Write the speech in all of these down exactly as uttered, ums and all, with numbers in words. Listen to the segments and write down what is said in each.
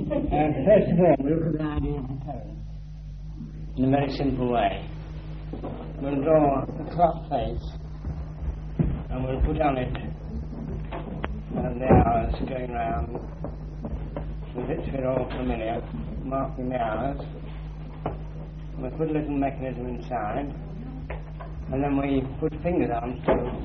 Uh, first of all, we'll look at the idea of recurrence in a very simple way. We'll draw a clock face and we'll put on it uh, the hours going round with which we're all familiar, marking the hours. We'll put a little mechanism inside and then we put fingers on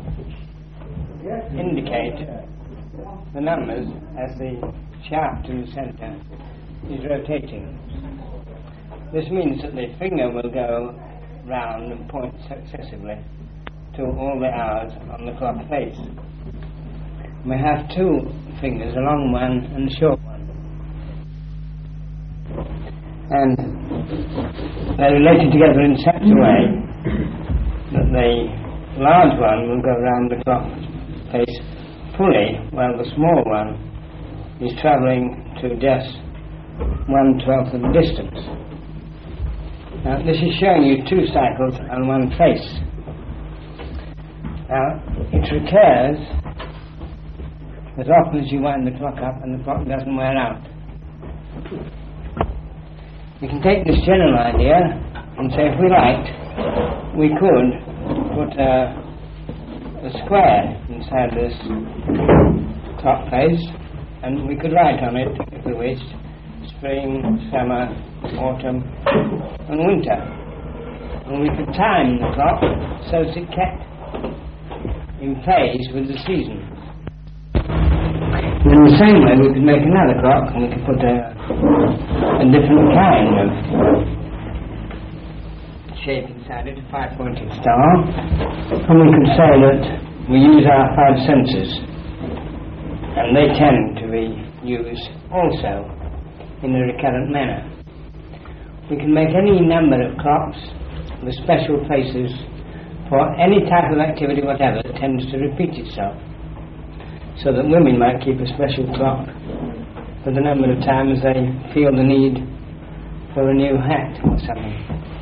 to indicate the numbers as the shaft in the centre is rotating. This means that the finger will go round and point successively to all the hours on the clock face. We have two fingers, a long one and a short one. And they're related together in such a way that the large one will go round the clock face fully, while the small one is travelling to just one twelfth of the distance. Now, this is showing you two cycles on one face. Now, it recurs as often as you wind the clock up and the clock doesn't wear out. We can take this general idea and say, if we liked, we could put a, a square inside this clock face, and we could write on it, if we wished, spring, summer, autumn and winter. And we could time the clock so that it kept in phase with the seasons. In the same way we could make another clock and we could put a, a different kind of shape inside it, a five-pointed star, and we could say that we use our five senses, and they tend to be used also in a recurrent manner. We can make any number of clocks with special faces for any type of activity whatever that tends to repeat itself, so that women might keep a special clock for the number of times they feel the need for a new hat or something,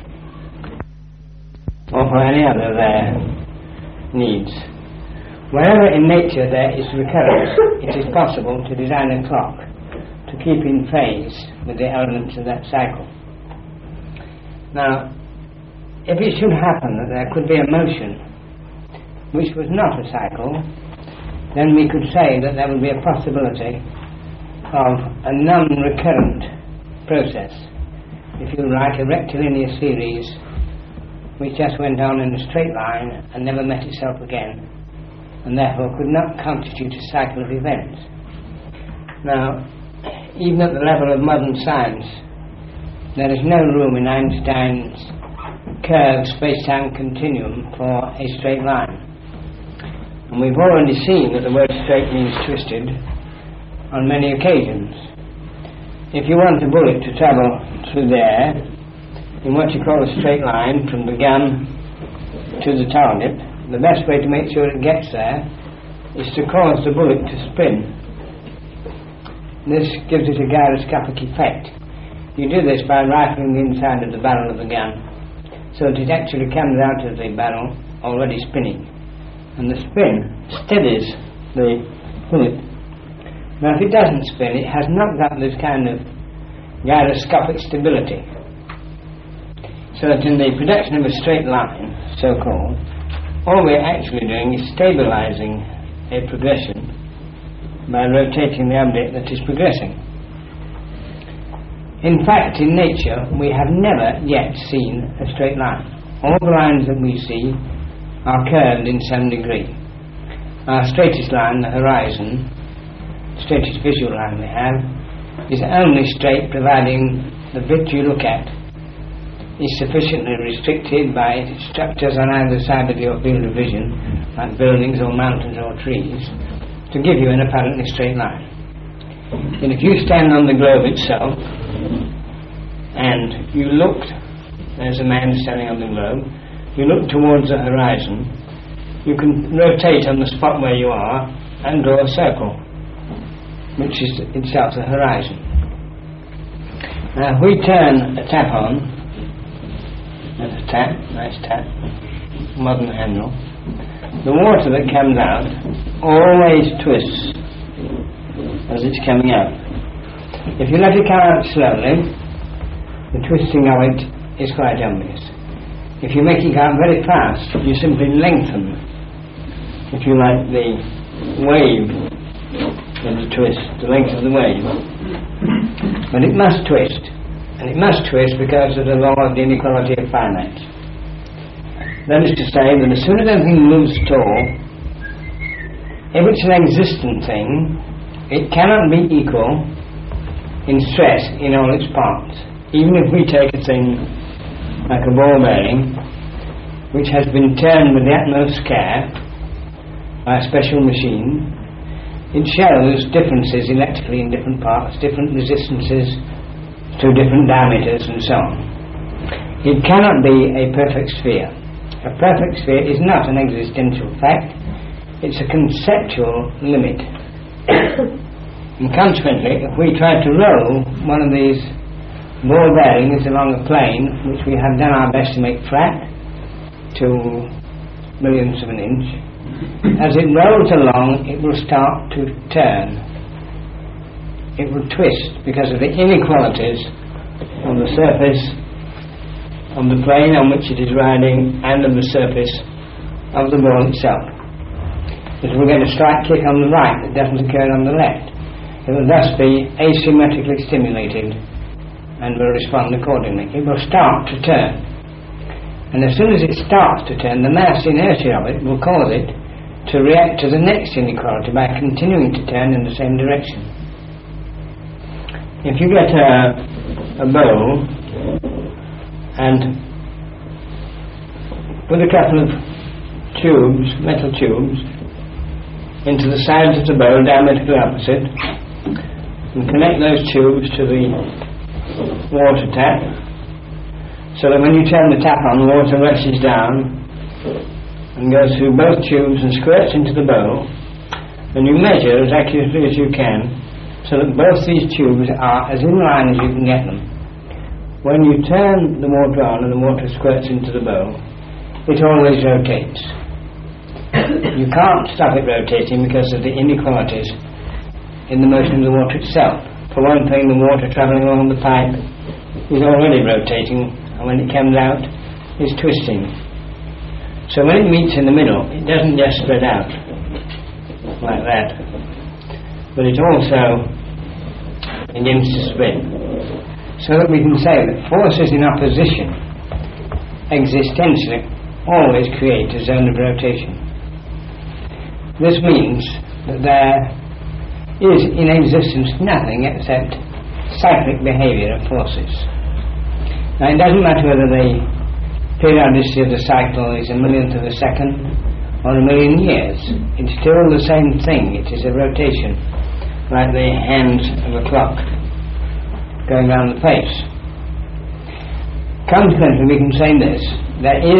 or for any other of their needs. Wherever in nature there is recurrence, it is possible to design a clock to keep in phase with the elements of that cycle. Now, if it should happen that there could be a motion which was not a cycle, then we could say that there would be a possibility of a non-recurrent process. If you write a rectilinear series which just went on in a straight line and never met itself again, and therefore could not constitute a cycle of events. Now, even at the level of modern science, there is no room in Einstein's curved space-time continuum for a straight line. And we've already seen that the word straight means twisted on many occasions. If you want a bullet to travel through the air in what you call a straight line from the gun to the target, the best way to make sure it gets there is to cause the bullet to spin. This gives it a gyroscopic effect. You do this by rifling the inside of the barrel of the gun so that it actually comes out of the barrel already spinning, and the spin steadies the bullet. Now, if it doesn't spin, it has not got this kind of gyroscopic stability, so that in the production of a straight line, so-called, all we're actually doing is stabilizing a progression by rotating the object that is progressing. In fact, in nature, we have never yet seen a straight line. All the lines that we see are curved in some degree. Our straightest line, the horizon, straightest visual line we have, is only straight providing the bit you look at is sufficiently restricted by structures on either side of your field of vision, like buildings or mountains or trees, to give you an apparently straight line. And if you stand on the globe itself and you look, there's a man standing on the globe, you look towards the horizon, you can rotate on the spot where you are and draw a circle, which is itself the horizon. Now, if we turn a tap on, that's a tap, nice tap, modern handle, the water that comes out always twists as it's coming out. If you let it come out slowly, the twisting of it is quite obvious. If you make it go out very fast, you simply lengthen, if you like, the wave of the twist, the length of the wave. But it must twist, and it must twist because of the law of the inequality of finite. That is to say that as soon as anything moves at all, if it's an existent thing, it cannot be equal in stress in all its parts. Even if we take a thing like a ball bearing, which has been turned with the utmost care by a special machine, it shows differences electrically in different parts, different resistances to different diameters and so on. It cannot be a perfect sphere. A perfect sphere is not an existential fact, it's a conceptual limit. And consequently, if we try to roll one of these ball bearings along a plane, which we have done our best to make flat to millionths of an inch, as it rolls along, it will start to turn. It will twist because of the inequalities on the surface of the plane on which it is riding and on the surface of the ball itself. It will get a slight kick on the right that doesn't occur on the left. It will thus be asymmetrically stimulated and will respond accordingly. It will start to turn. And as soon as it starts to turn, the mass inertia of it will cause it to react to the next inequality by continuing to turn in the same direction. If you get a, a bowl and put a couple of tubes, metal tubes, into the sides of the bowl diametrically opposite, and connect those tubes to the water tap, so that when you turn the tap on, the water rushes down and goes through both tubes and squirts into the bowl, and you measure as accurately as you can so that both these tubes are as in line as you can get them. When you turn the water on and the water squirts into the bowl, it always rotates. You can't stop it rotating because of the inequalities in the motion of the water itself. For one thing, the water travelling along the pipe is already rotating, and when it comes out, it's twisting. So when it meets in the middle, it doesn't just spread out like that, but it also begins to spin. So that we can say that forces in opposition existentially always create a zone of rotation. This means that there is in existence nothing except cyclic behaviour of forces. Now it doesn't matter whether the periodicity of the cycle is a millionth of a second or a million years, it's still the same thing. It is a rotation, like the hands of a clock going round the face. Consequently, we can say this: there is,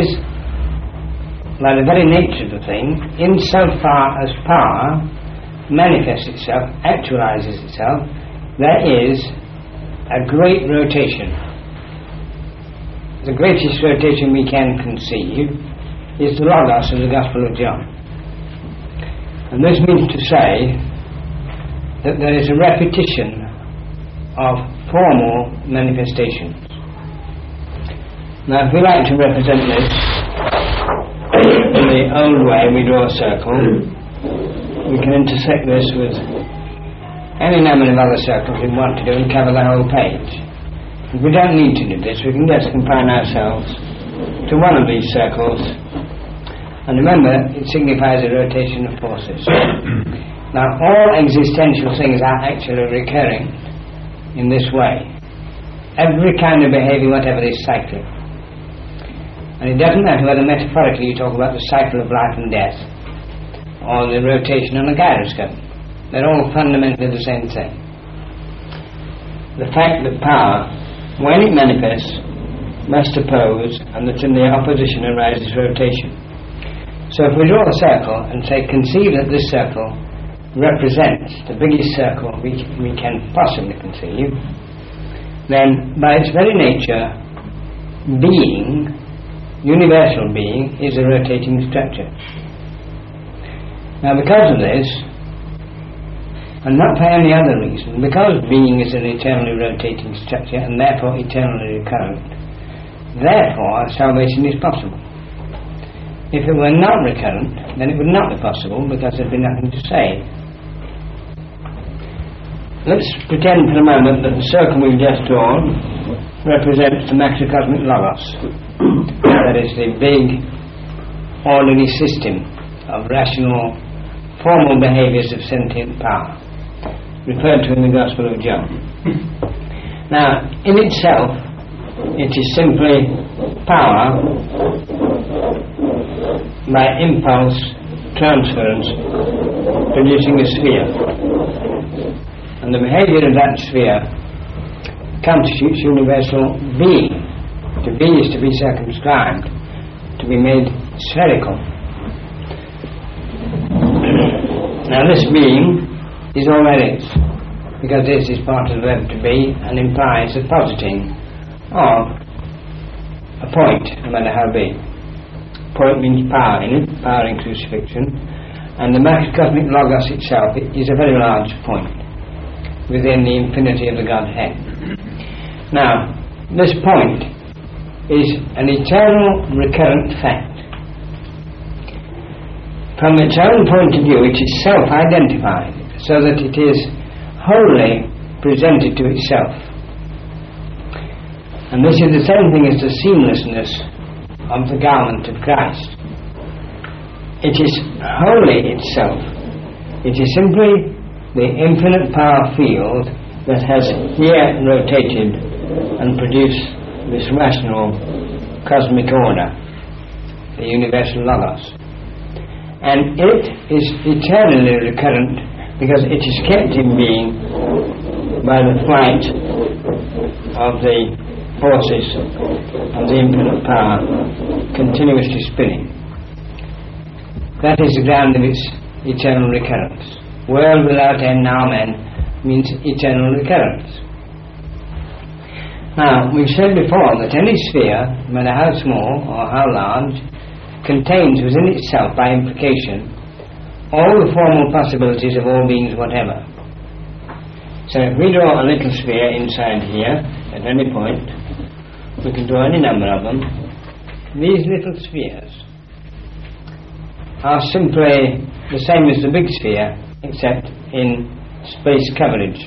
by the very nature of the thing, insofar as power manifests itself, actualizes itself, there is a great rotation. The greatest rotation we can conceive is the Logos of the Gospel of John. And this means to say that there is a repetition of formal manifestations. Now, if we like to represent this in the old way, we draw a circle. We can intersect this with any number of other circles we want to do and cover the whole page. If we don't need to do this, we can just confine ourselves to one of these circles, and remember, it signifies a rotation of forces. Now, all existential things are actually recurring in this way. Every kind of behaviour, whatever, is cyclic. And it doesn't matter whether metaphorically you talk about the cycle of life and death or the rotation on a gyroscope. They're all fundamentally the same thing. The fact that power, when it manifests, must oppose, and that in the opposition arises rotation. So if we draw a circle and say, conceive that this circle represents the biggest circle we, we can possibly conceive, then by its very nature, being, universal being, is a rotating structure. Now because of this, and not for any other reason, because being is an eternally rotating structure and therefore eternally recurrent, therefore salvation is possible. If it were not recurrent, then it would not be possible, because there'd be nothing to save. Let's pretend for a moment that the circle we've just drawn represents the macrocosmic logos. That is the big orderly system of rational formal behaviours of sentient power, referred to in the Gospel of John. Now, in itself, it is simply power by impulse transference producing a sphere. And the behaviour of that sphere constitutes universal being. To be is to be circumscribed, to be made spherical. Now this being is all there is, because this is part of the verb to be and implies a positing of a point, no matter how big. Point means power in it, power in crucifixion, and the macrocosmic logos itself is a very large point within the infinity of the Godhead. Now, this point is an eternal recurrent fact. From its own point of view, it is self-identified, so that it is wholly presented to itself. And this is the same thing as the seamlessness of the garment of Christ. It is wholly itself. It is simply the infinite power field that has here rotated and produced this rational cosmic order, the universal logos. And it is eternally recurrent because it is kept in being by the flight of the forces of the infinite power continuously spinning. That is the ground of its eternal recurrence. World without end, amen, means eternal recurrence. Now, we've said before that any sphere, no matter how small or how large, contains within itself, by implication, all the formal possibilities of all beings whatever. So if we draw a little sphere inside here, at any point, we can draw any number of them. These little spheres are simply the same as the big sphere, except in space coverage.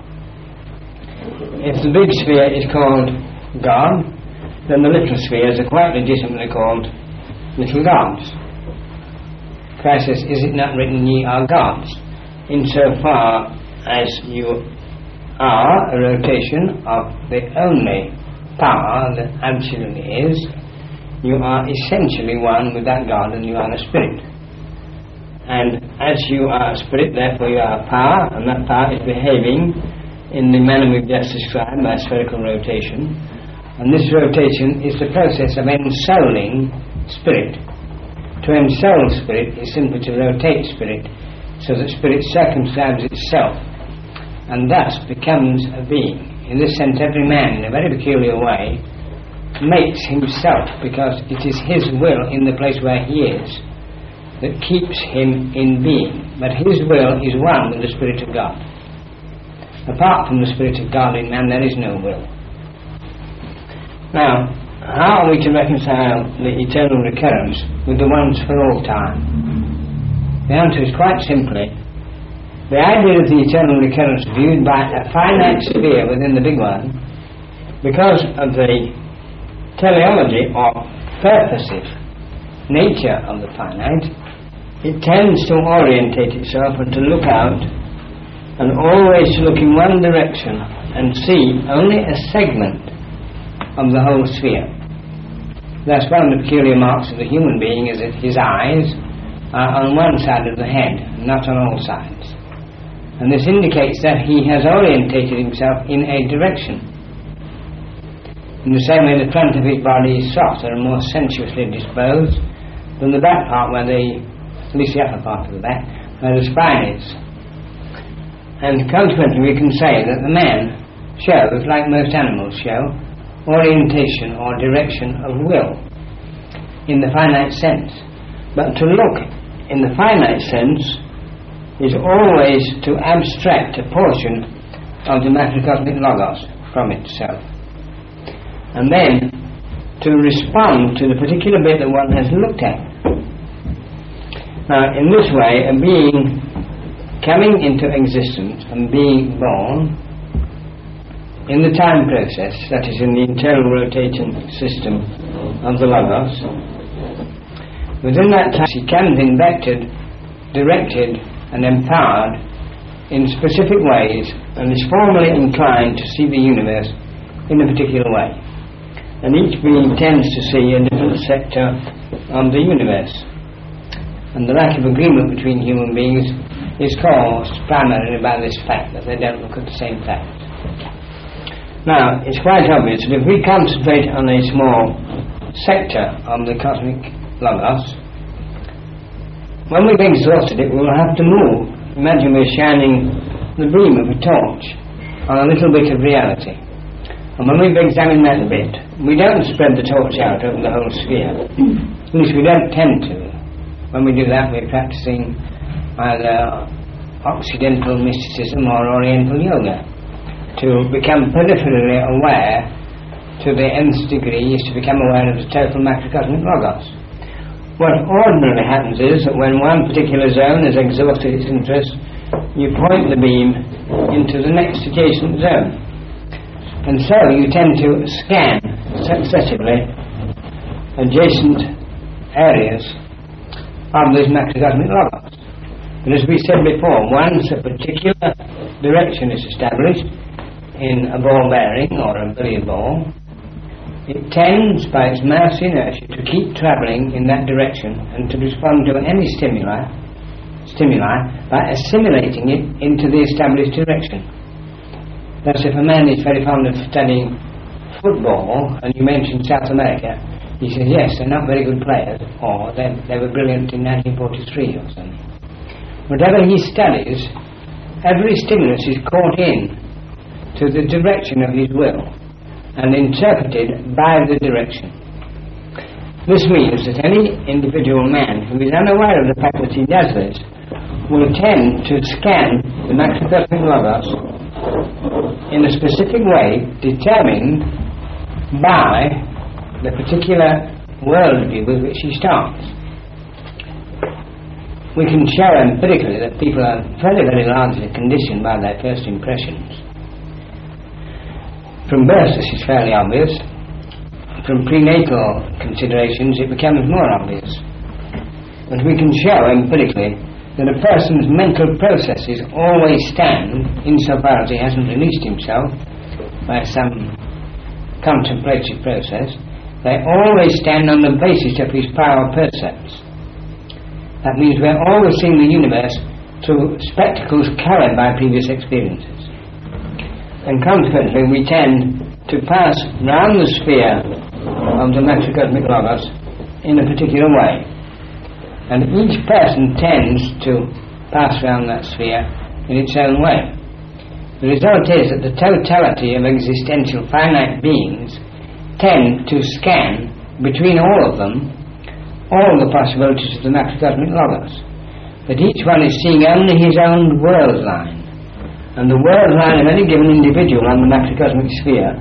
If the big sphere is called God, then the little spheres are quite legitimately called little gods. Christ says, is it not written, ye are gods? Insofar as you are a rotation of the only power that absolutely is, you are essentially one with that God, and you are a spirit. And as you are a spirit, therefore you are a power, and that power is behaving in the manner we've just described by spherical rotation. And this rotation is the process of ensouling spirit. To ensoul spirit is simply to rotate spirit, so that spirit circumscribes itself, and thus becomes a being. In this sense, every man, in a very peculiar way, makes himself, because it is his will in the place where he is that keeps him in being. But his will is one with the Spirit of God. Apart from the Spirit of God in man, there is no will. Now, how are we to reconcile the eternal recurrence with the once for all time? The answer is quite simply, the idea of the eternal recurrence viewed by a finite sphere within the big one, because of the teleology or purposive nature of the finite, it tends to orientate itself and to look out, and always to look in one direction and see only a segment of the whole sphere. Thus, one of the peculiar marks of the human being is that his eyes are on one side of the head, not on all sides. And this indicates that he has orientated himself in a direction. In the same way, the front of his body is softer and more sensuously disposed than the back part, where the, at least the upper part of the back, where the spine is. And consequently, we can say that the man shows, like most animals show, orientation or direction of will in the finite sense. But to look in the finite sense is always to abstract a portion of the macrocosmic logos from itself, and then to respond to the particular bit that one has looked at. Now, in this way, a being coming into existence and being born in the time process, that is in the internal rotating system of the logos, within that time he comes invested, directed and empowered in specific ways, and is formally inclined to see the universe in a particular way. And each being tends to see a different sector of the universe. And the lack of agreement between human beings is caused primarily by this fact that they don't look at the same facts. Now, it's quite obvious that if we concentrate on a small sector of the cosmic logos, when we've exhausted it, we'll have to move. Imagine we're shining the beam of a torch on a little bit of reality. And when we've examined that bit, we don't spread the torch out over the whole sphere. At least we don't tend to. When we do that, we're practicing either Occidental mysticism or Oriental yoga. To become peripherally aware to the nth degree is to become aware of the total macrocosmic logos. What ordinarily happens is that when one particular zone has exhausted its interest, you point the beam into the next adjacent zone. And so you tend to scan successively adjacent areas of this macrocosmic logos. But as we said before, once a particular direction is established in a ball bearing or a billiard ball, it tends by its mass inertia to keep travelling in that direction and to respond to any stimuli stimuli by assimilating it into the established direction. Thus, if a man is very fond of studying football and you mention South America, he says, yes, they're not very good players, or they, they were brilliant in nineteen forty-three or something. Whatever he studies, every stimulus is caught in to the direction of his will and interpreted by the direction. This means that any individual man who is unaware of the fact that he does this will tend to scan the macrocosmic logos in a specific way determined by the particular worldview with which he starts. We can show empirically that people are very, very largely conditioned by their first impressions. From birth this is fairly obvious. From prenatal considerations it becomes more obvious. But we can show empirically that a person's mental processes always stand, insofar as he hasn't released himself by some contemplative process, they always stand on the basis of his prior percepts. That means we're always seeing the universe through spectacles carried by previous experiences. And consequently we tend to pass round the sphere of the macrocosmic logos in a particular way. And each person tends to pass round that sphere in its own way. The result is that the totality of existential finite beings tend to scan between all of them all the possibilities of the macrocosmic logos. But each one is seeing only his own world line. And the world line of any given individual on the macrocosmic sphere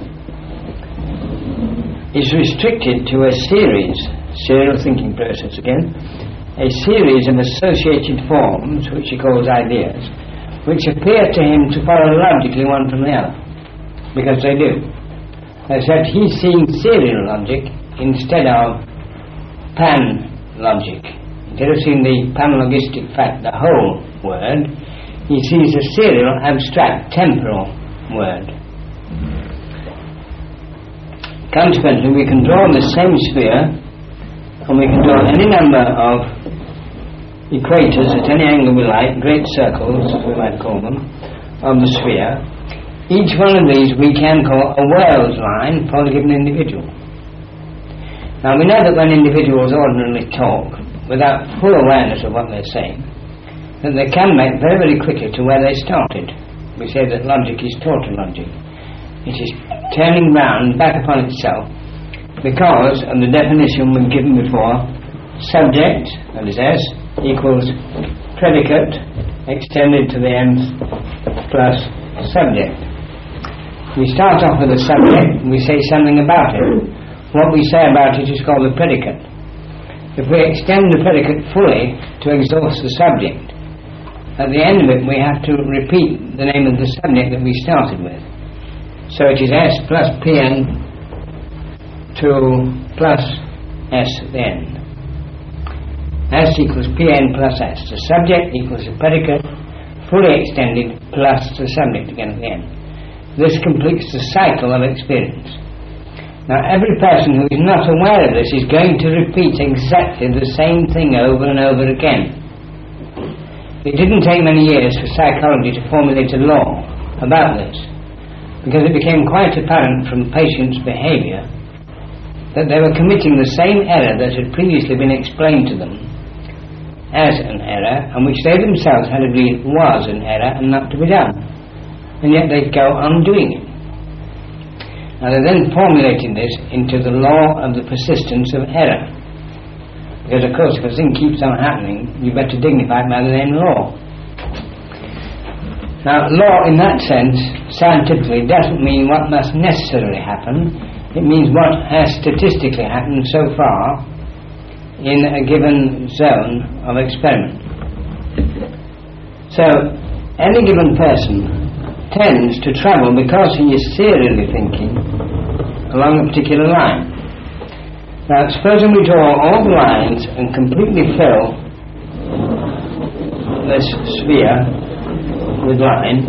is restricted to a series, serial thinking process again, a series of associated forms, which he calls ideas, which appear to him to follow logically one from the other, because they do. Except he's seeing serial logic instead of pan logic. Instead of seeing the panlogistic fact, the whole word, he sees a serial, abstract, temporal word. Consequently, we can draw the same sphere, and we can draw any number of equators at any angle we like, great circles, we might call them, of the sphere. Each one of these we can call a world line for a given individual. Now, we know that when individuals ordinarily talk, without full awareness of what they're saying, that they can make very, very quickly to where they started. We say that logic is total logic. It is turning round back upon itself because of the definition we've given before: subject, that is S, equals predicate extended to the nth plus subject. We start off with a subject, we say something about it. What we say about it is called the predicate. If we extend the predicate fully to exhaust the subject, at the end of it we have to repeat the name of the subject that we started with. So it is S plus Pn to plus S at the end. S equals Pn plus S. The subject equals the predicate fully extended plus the subject again at the end. This completes the cycle of experience. Now every person who is not aware of this is going to repeat exactly the same thing over and over again. It didn't take many years for psychology to formulate a law about this, because it became quite apparent from patients' behaviour that they were committing the same error that had previously been explained to them as an error, and which they themselves had agreed was an error and not to be done. And yet they'd go on doing it. Now they then formulated this into the law of the persistence of error. Because of course if a thing keeps on happening, you better dignify it by the name law. Now law in that sense, scientifically, doesn't mean what must necessarily happen. It means what has statistically happened so far in a given zone of experiment. So any given person tends to travel, because he is serially thinking, along a particular line. Now supposing we draw all the lines and completely fill this sphere with lines,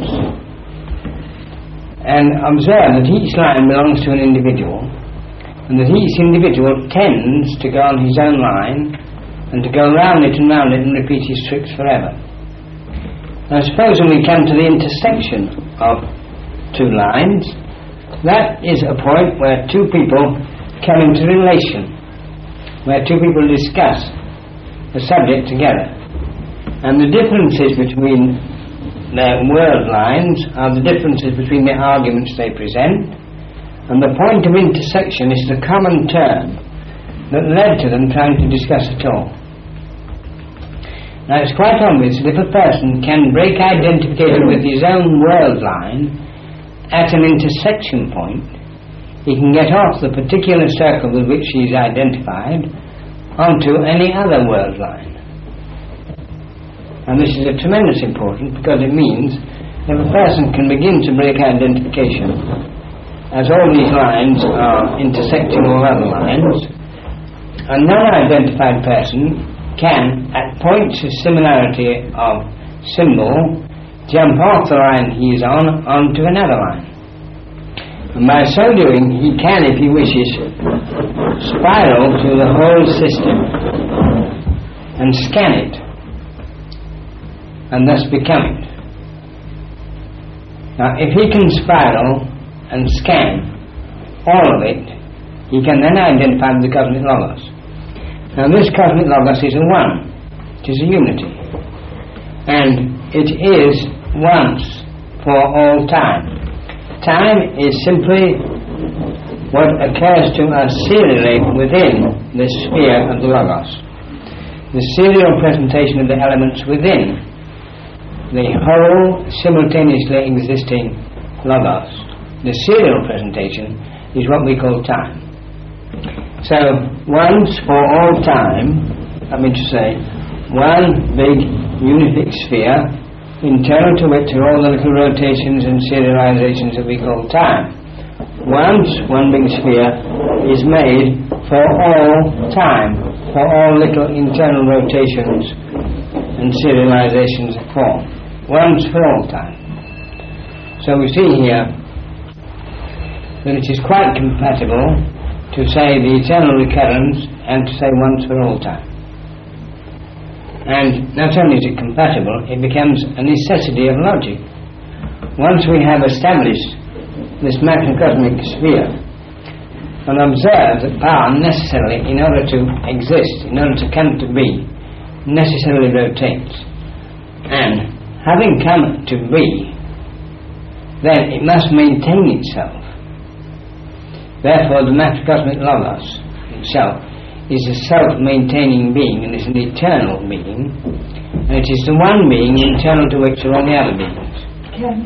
and observe that each line belongs to an individual, and that each individual tends to go on his own line and to go round it and round it and repeat his tricks forever. Now supposing we come to the intersection of two lines, that is a point where two people come into relation, where two people discuss the subject together. And the differences between their word lines are the differences between the arguments they present, and the point of intersection is the common term that led to them trying to discuss it all. Now it's quite obvious that if a person can break identification with his own word line at an intersection point, he can get off the particular circle with which he is identified onto any other word line. And this is a tremendous importance, because it means if a person can begin to break identification as all these lines are intersecting all other lines, a non-identified person can, at points of similarity of symbol, jump off the line he is on onto another line. And by so doing, he can, if he wishes, spiral through the whole system and scan it, and thus become it. Now, if he can spiral and scan all of it, he can then identify the cosmic logos. Now this cosmic logos is a one, it is a unity, and it is once for all time. Time is simply what occurs to us serially within the sphere of the logos, the serial presentation of the elements within the whole simultaneously existing logos. The serial presentation is what we call time. So, once for all time, I mean to say, one big unific sphere, internal to which are all the little rotations and serializations that we call time. Once one big sphere is made for all time, for all little internal rotations and serializations of form. Once for all time. So we see here that it is quite compatible to say the eternal recurrence and to say once for all time. And not only is it compatible, it becomes a necessity of logic. Once we have established this macrocosmic sphere and observe that power necessarily, in order to exist, in order to come to be, necessarily rotates, and having come to be, then it must maintain itself. Therefore the macrocosmic logos itself is a self-maintaining being, and is an eternal being. And it is the one being internal to which are all the other beings. Ken?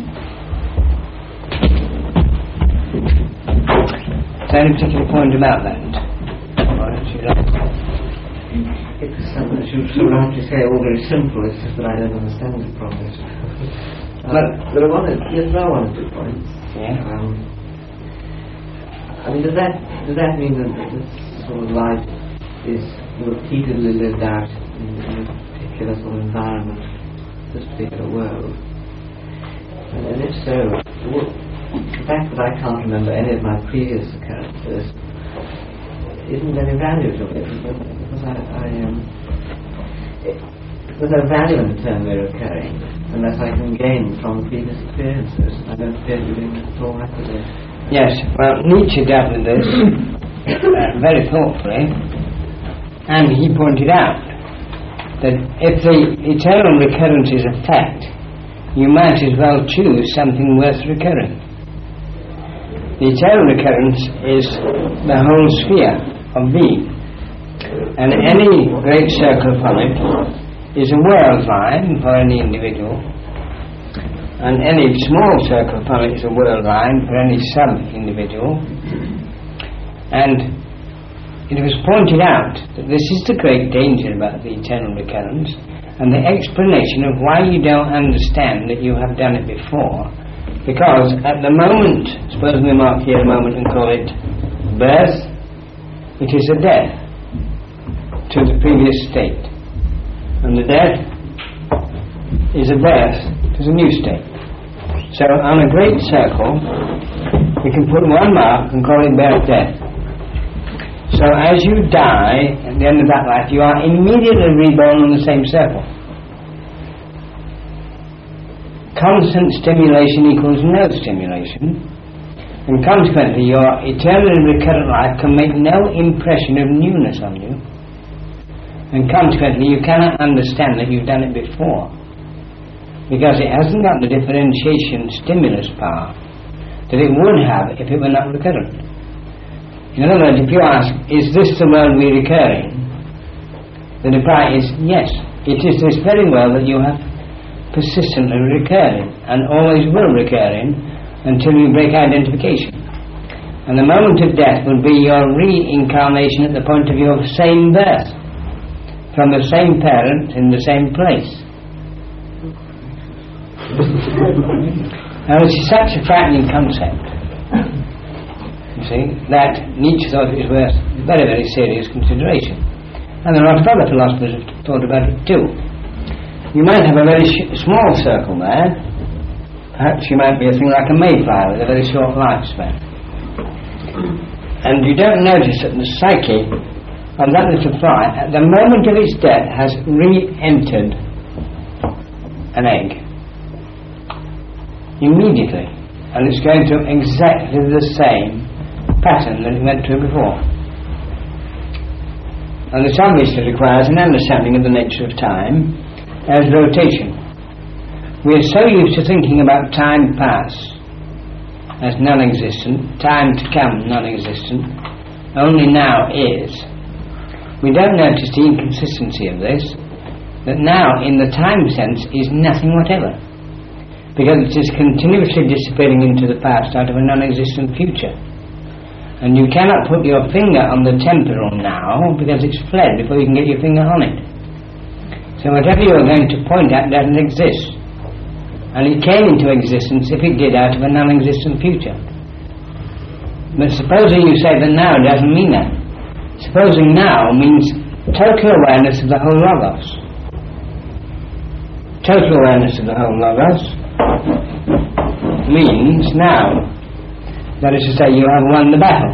Is there any particular point about that? Or should I? It's something that you should like to say all very simple, it's just that I don't understand it properly. uh, But there are one or, yes, there are one or two points. Yeah. Um, I mean, does that does that mean that this sort of life is repeatedly lived out in, in a particular sort of environment, this particular world? And, and if so, what, the fact that I can't remember any of my previous occurrences isn't any value to it, because I, I um, it, there's no value in the term we're occurring unless I can gain from previous experiences. I don't feel you're doing it at all rapidly. yes, well, Nietzsche dealt with this uh, very thoughtfully, and he pointed out that if the eternal recurrence is a fact, you might as well choose something worth recurring. The eternal recurrence is the whole sphere of being, and any great circle from it is a world line for any individual, and any small circle from it is a world line for any sub-individual. And it was pointed out that this is the great danger about the eternal recurrence, and the explanation of why you don't understand that you have done it before. Because at the moment, suppose we mark here a moment and call it birth, it is a death to the previous state. And the death is a birth to the new state. So on a great circle, we can put one mark and call it birth, death. So as you die, at the end of that life, you are immediately reborn on the same circle. Constant stimulation equals no stimulation, and consequently your eternally recurrent life can make no impression of newness on you, and consequently you cannot understand that you've done it before, because it hasn't got the differentiation stimulus power that it would have if it were not recurrent. In other words, if you ask, is this the world we're recurring? The reply is yes, it is this very world that you have persistently recurring, and always will recurring until you break identification. And the moment of death will be your reincarnation at the point of your same birth, from the same parent in the same place. Now this is such a frightening concept, you see, that Nietzsche thought it was worth very, very serious consideration. And there are a lot of other philosophers who have thought about it too. You might have a very sh- small circle there. Perhaps you might be a thing like a mayflower with a very short lifespan. And you don't notice that the psyche of that little fly, at the moment of its death, has re-entered an egg. Immediately. And it's going through exactly the same pattern that it went through before. And this obviously requires an understanding of the nature of time as rotation. We are so used to thinking about time past as non-existent, time to come non-existent, only now is. We don't notice the inconsistency of this, that now in the time sense is nothing whatever, because it is continuously disappearing into the past out of a non-existent future. And you cannot put your finger on the temporal now because it's fled before you can get your finger on it. So whatever you are going to point at doesn't exist. And it came into existence, if it did, out of a non-existent future. But supposing you say that now doesn't mean that. Supposing now means total awareness of the whole Logos. Total awareness of the whole Logos means now. That is to say, you have won the battle.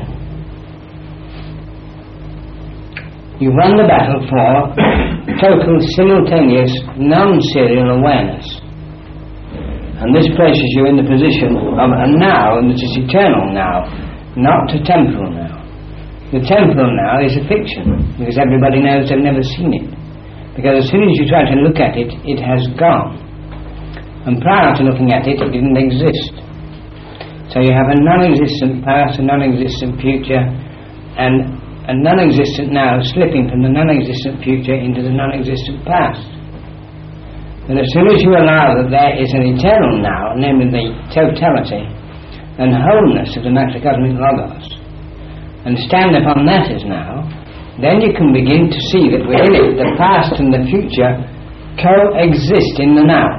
You won the battle for total, simultaneous, non-serial awareness. And this places you in the position of a now that is eternal now, not a temporal now. The temporal now is a fiction, because everybody knows they've never seen it. Because as soon as you try to look at it, it has gone. And prior to looking at it, it didn't exist. So you have a non-existent past, a non-existent future, and a non-existent now slipping from the non-existent future into the non-existent past. And as soon as you allow that there is an eternal now, namely the totality and wholeness of the macrocosmic logos, and stand upon that as now, then you can begin to see that within it the past and the future coexist in the now.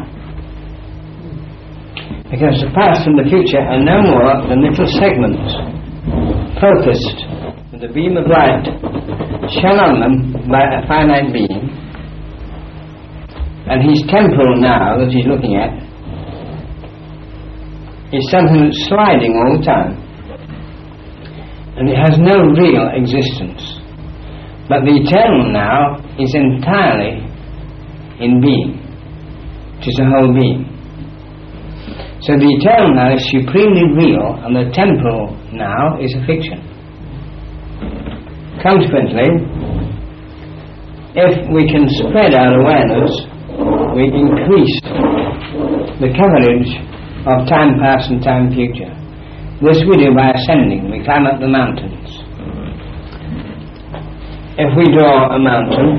Because the past and the future are no more than little segments focused with a beam of light shone on them by a finite being, and his temporal now that he's looking at is something that's sliding all the time, and it has no real existence. But the eternal now is entirely in being. It is a whole being. So the eternal now is supremely real, and the temporal now is a fiction. Consequently, if we can spread our awareness, we increase the coverage of time past and time future. This we do by ascending. We climb up the mountains. If we draw a mountain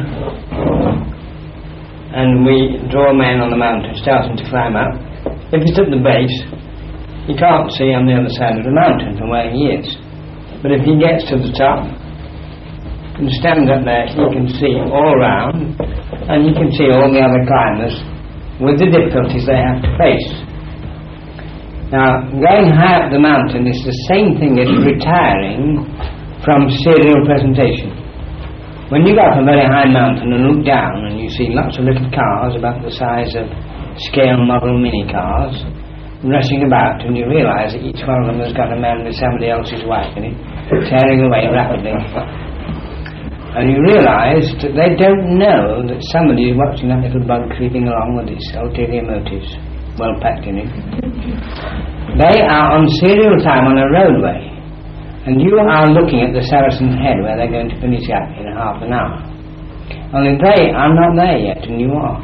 and we draw a man on the mountain starting to climb up, if he's at the base, he can't see on the other side of the mountain from where he is. But if he gets to the top and stands up there, he can see all round, and he can see all the other climbers with the difficulties they have to face. Now, going high up the mountain is the same thing as retiring from serial presentation. When you go up a very high mountain and look down and you see lots of little cars about the size of scale model mini cars rushing about, and you realise that each one of them has got a man with somebody else's wife in it, tearing away rapidly. And you realise that they don't know that somebody is watching that little bug creeping along with its ulterior motives well packed in it. They are on serial time on a roadway, and you are looking at the Saracen's Head where they're going to finish up in half an hour. Only they are not there yet, and you are.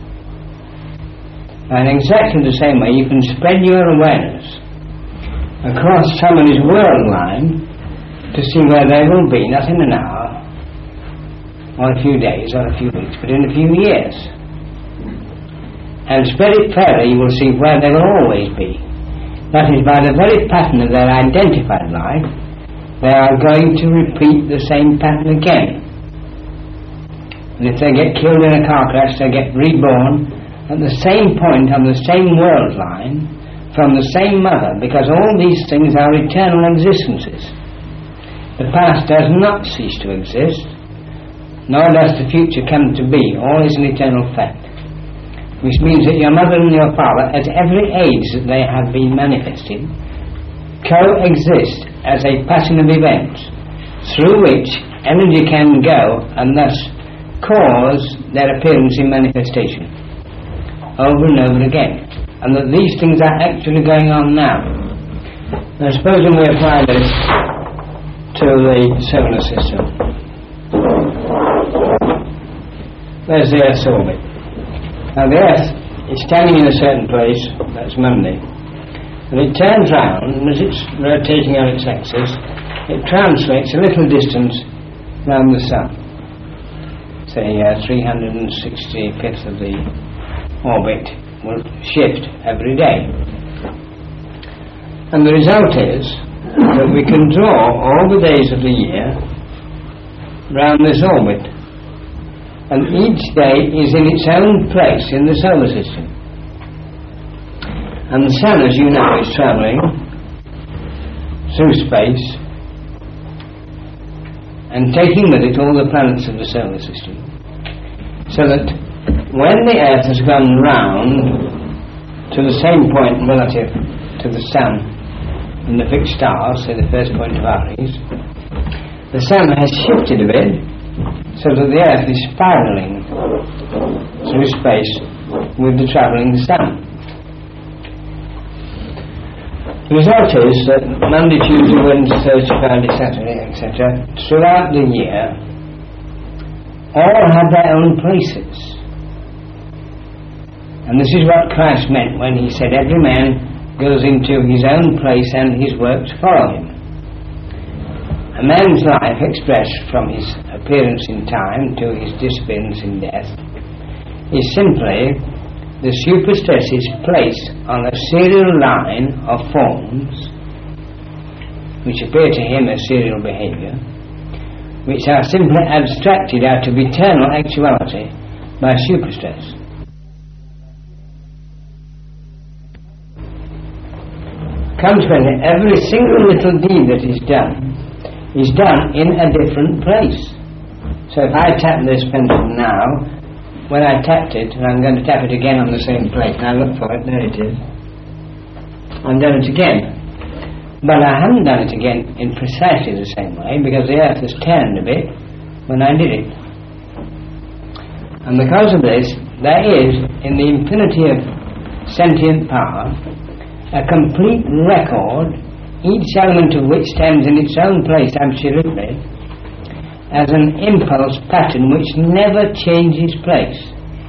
And exactly the same way you can spread your awareness across somebody's world line to see where they will be, not in an hour or a few days or a few weeks, but in a few years. And spread it further, you will see where they will always be. That is, by the very pattern of their identified life, they are going to repeat the same pattern again. And if they get killed in a car crash, they get reborn at the same point on the same world line from the same mother, because all these things are eternal existences. The past does not cease to exist, nor does the future come to be. All is an eternal fact, which means that your mother and your father, at every age that they have been manifested, coexist as a pattern of events through which energy can go and thus cause their appearance in manifestation over and over again, and that these things are actually going on now. Now supposing we apply this to the solar system. There's the Earth's orbit. Now the Earth is standing in a certain place, that's Monday, and it turns round, and as it's rotating on its axis, it translates a little distance round the Sun, say uh, three hundred sixty-fifth of the orbit will shift every day. And the result is that we can draw all the days of the year round this orbit, and each day is in its own place in the solar system. And the Sun, as you know, is travelling through space and taking with it all the planets of the solar system, so that when the Earth has gone round to the same point relative to the Sun in the fixed stars, say the first point of Aries, the Sun has shifted a bit so that the Earth is spiralling through space with the travelling Sun. The result is that Monday, Tuesday, Wednesday, Thursday, Friday, Saturday, et cetera, throughout the year, all have their own places. And this is what Christ meant when he said every man goes into his own place and his works follow him. A man's life expressed from his appearance in time to his disappearance in death is simply the superstress is placed on a serial line of forms which appear to him as serial behaviour, which are simply abstracted out of eternal actuality by superstress. Consequently, every single little deed that is done is done in a different place. So if I tap this pencil now, when I tapped it, and I'm going to tap it again on the same place, and I look for it, there it is, I've done it again. But I haven't done it again in precisely the same way, because the earth has turned a bit when I did it. And because of this, there is, in the infinity of sentient power, a complete record, each element of which stands in its own place absolutely, as an impulse pattern which never changes place.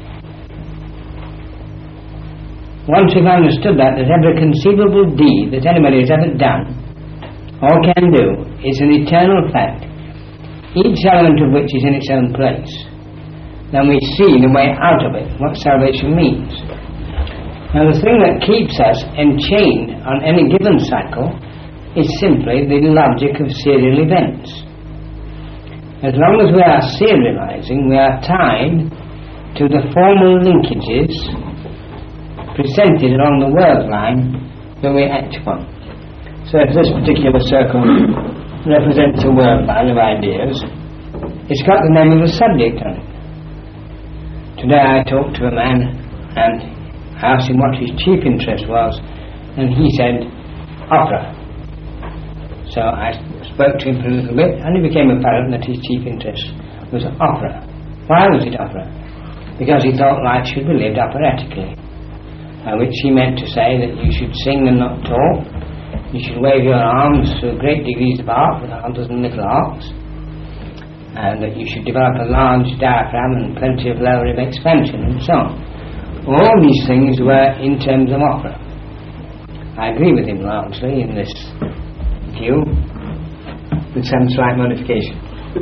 Once we've understood that, that every conceivable deed that anybody has ever done or can do is an eternal fact, each element of which is in its own place, then we see the way out of it, what salvation means. Now the thing that keeps us enchained on any given cycle is simply the logic of serial events. As long as we are serializing, we are tied to the formal linkages presented along the world line that we act upon. So if this particular circle represents a world line of ideas, it's got the name of a subject on it. Today I talked to a man and I asked him what his chief interest was, and he said opera. So I spoke to him for a little bit, and it became apparent that his chief interest was opera. Why was it opera? Because he thought life should be lived operatically, by which he meant to say that you should sing and not talk, you should wave your arms to great degrees of art with others and little arcs, and that you should develop a large diaphragm and plenty of lower rib expansion, and so on. All these things were in terms of opera. I agree with him largely in this view, with some slight modification.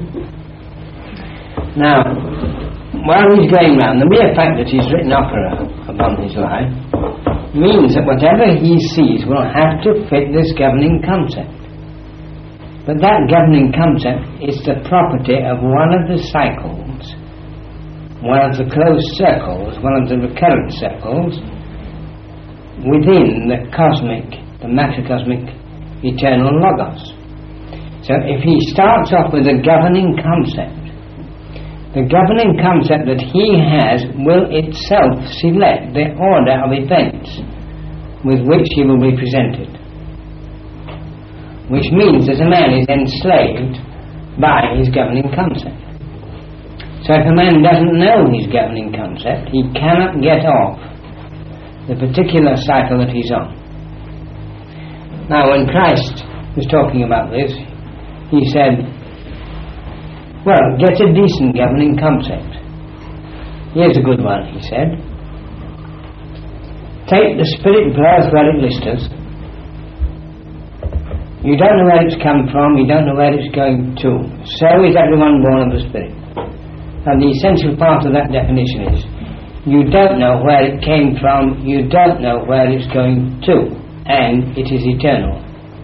Now, while he's going round, the mere fact that he's written opera upon his life means that whatever he sees will have to fit this governing concept. But that governing concept is the property of one of the cycles, one of the closed circles, one of the recurrent circles within the cosmic, the macrocosmic eternal logos. So if he starts off with a governing concept, the governing concept that he has will itself select the order of events with which he will be presented, which means that a man is enslaved by his governing concept. So if a man doesn't know his governing concept, he cannot get off the particular cycle that he's on. Now when Christ was talking about this, he said, well, get a decent governing concept. Here's a good one, he said. Take the spirit birth where it listers. You don't know where it's come from, you don't know where it's going to. So is everyone born of the Spirit. And the essential part of that definition is, you don't know where it came from, you don't know where it's going to, and it is eternal.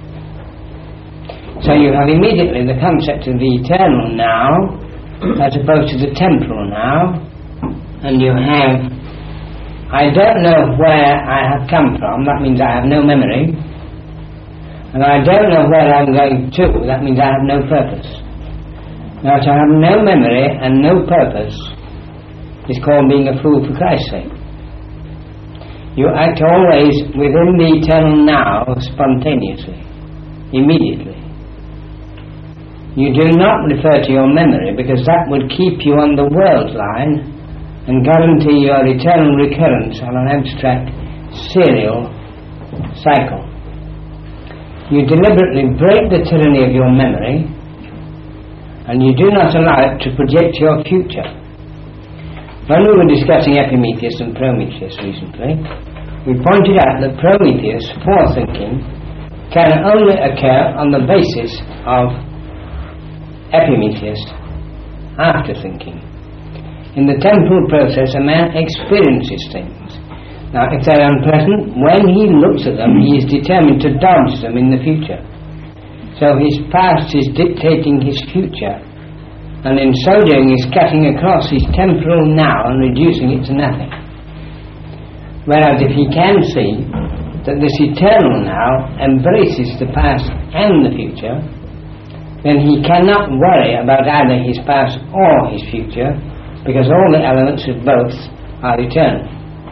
So you have immediately the concept of the eternal now, as opposed to the temporal now, and you have, I don't know where I have come from, that means I have no memory, and I don't know where I'm going to, that means I have no purpose. Now to have no memory and no purpose is called being a fool for Christ's sake. You act always within the eternal now, spontaneously, immediately. You do not refer to your memory, because that would keep you on the world line and guarantee your eternal recurrence on an abstract serial cycle. You deliberately break the tyranny of your memory, and you do not allow it to project your future. When we were discussing Epimetheus and Prometheus recently, we pointed out that Prometheus' forethinking can only occur on the basis of Epimetheus' after thinking. In the temporal process, a man experiences things. Now, if they're unpleasant, when he looks at them, he is determined to dodge them in the future. So his past is dictating his future, and in so doing is cutting across his temporal now and reducing it to nothing. Whereas if he can see that this eternal now embraces the past and the future, then he cannot worry about either his past or his future, because all the elements of both are eternal.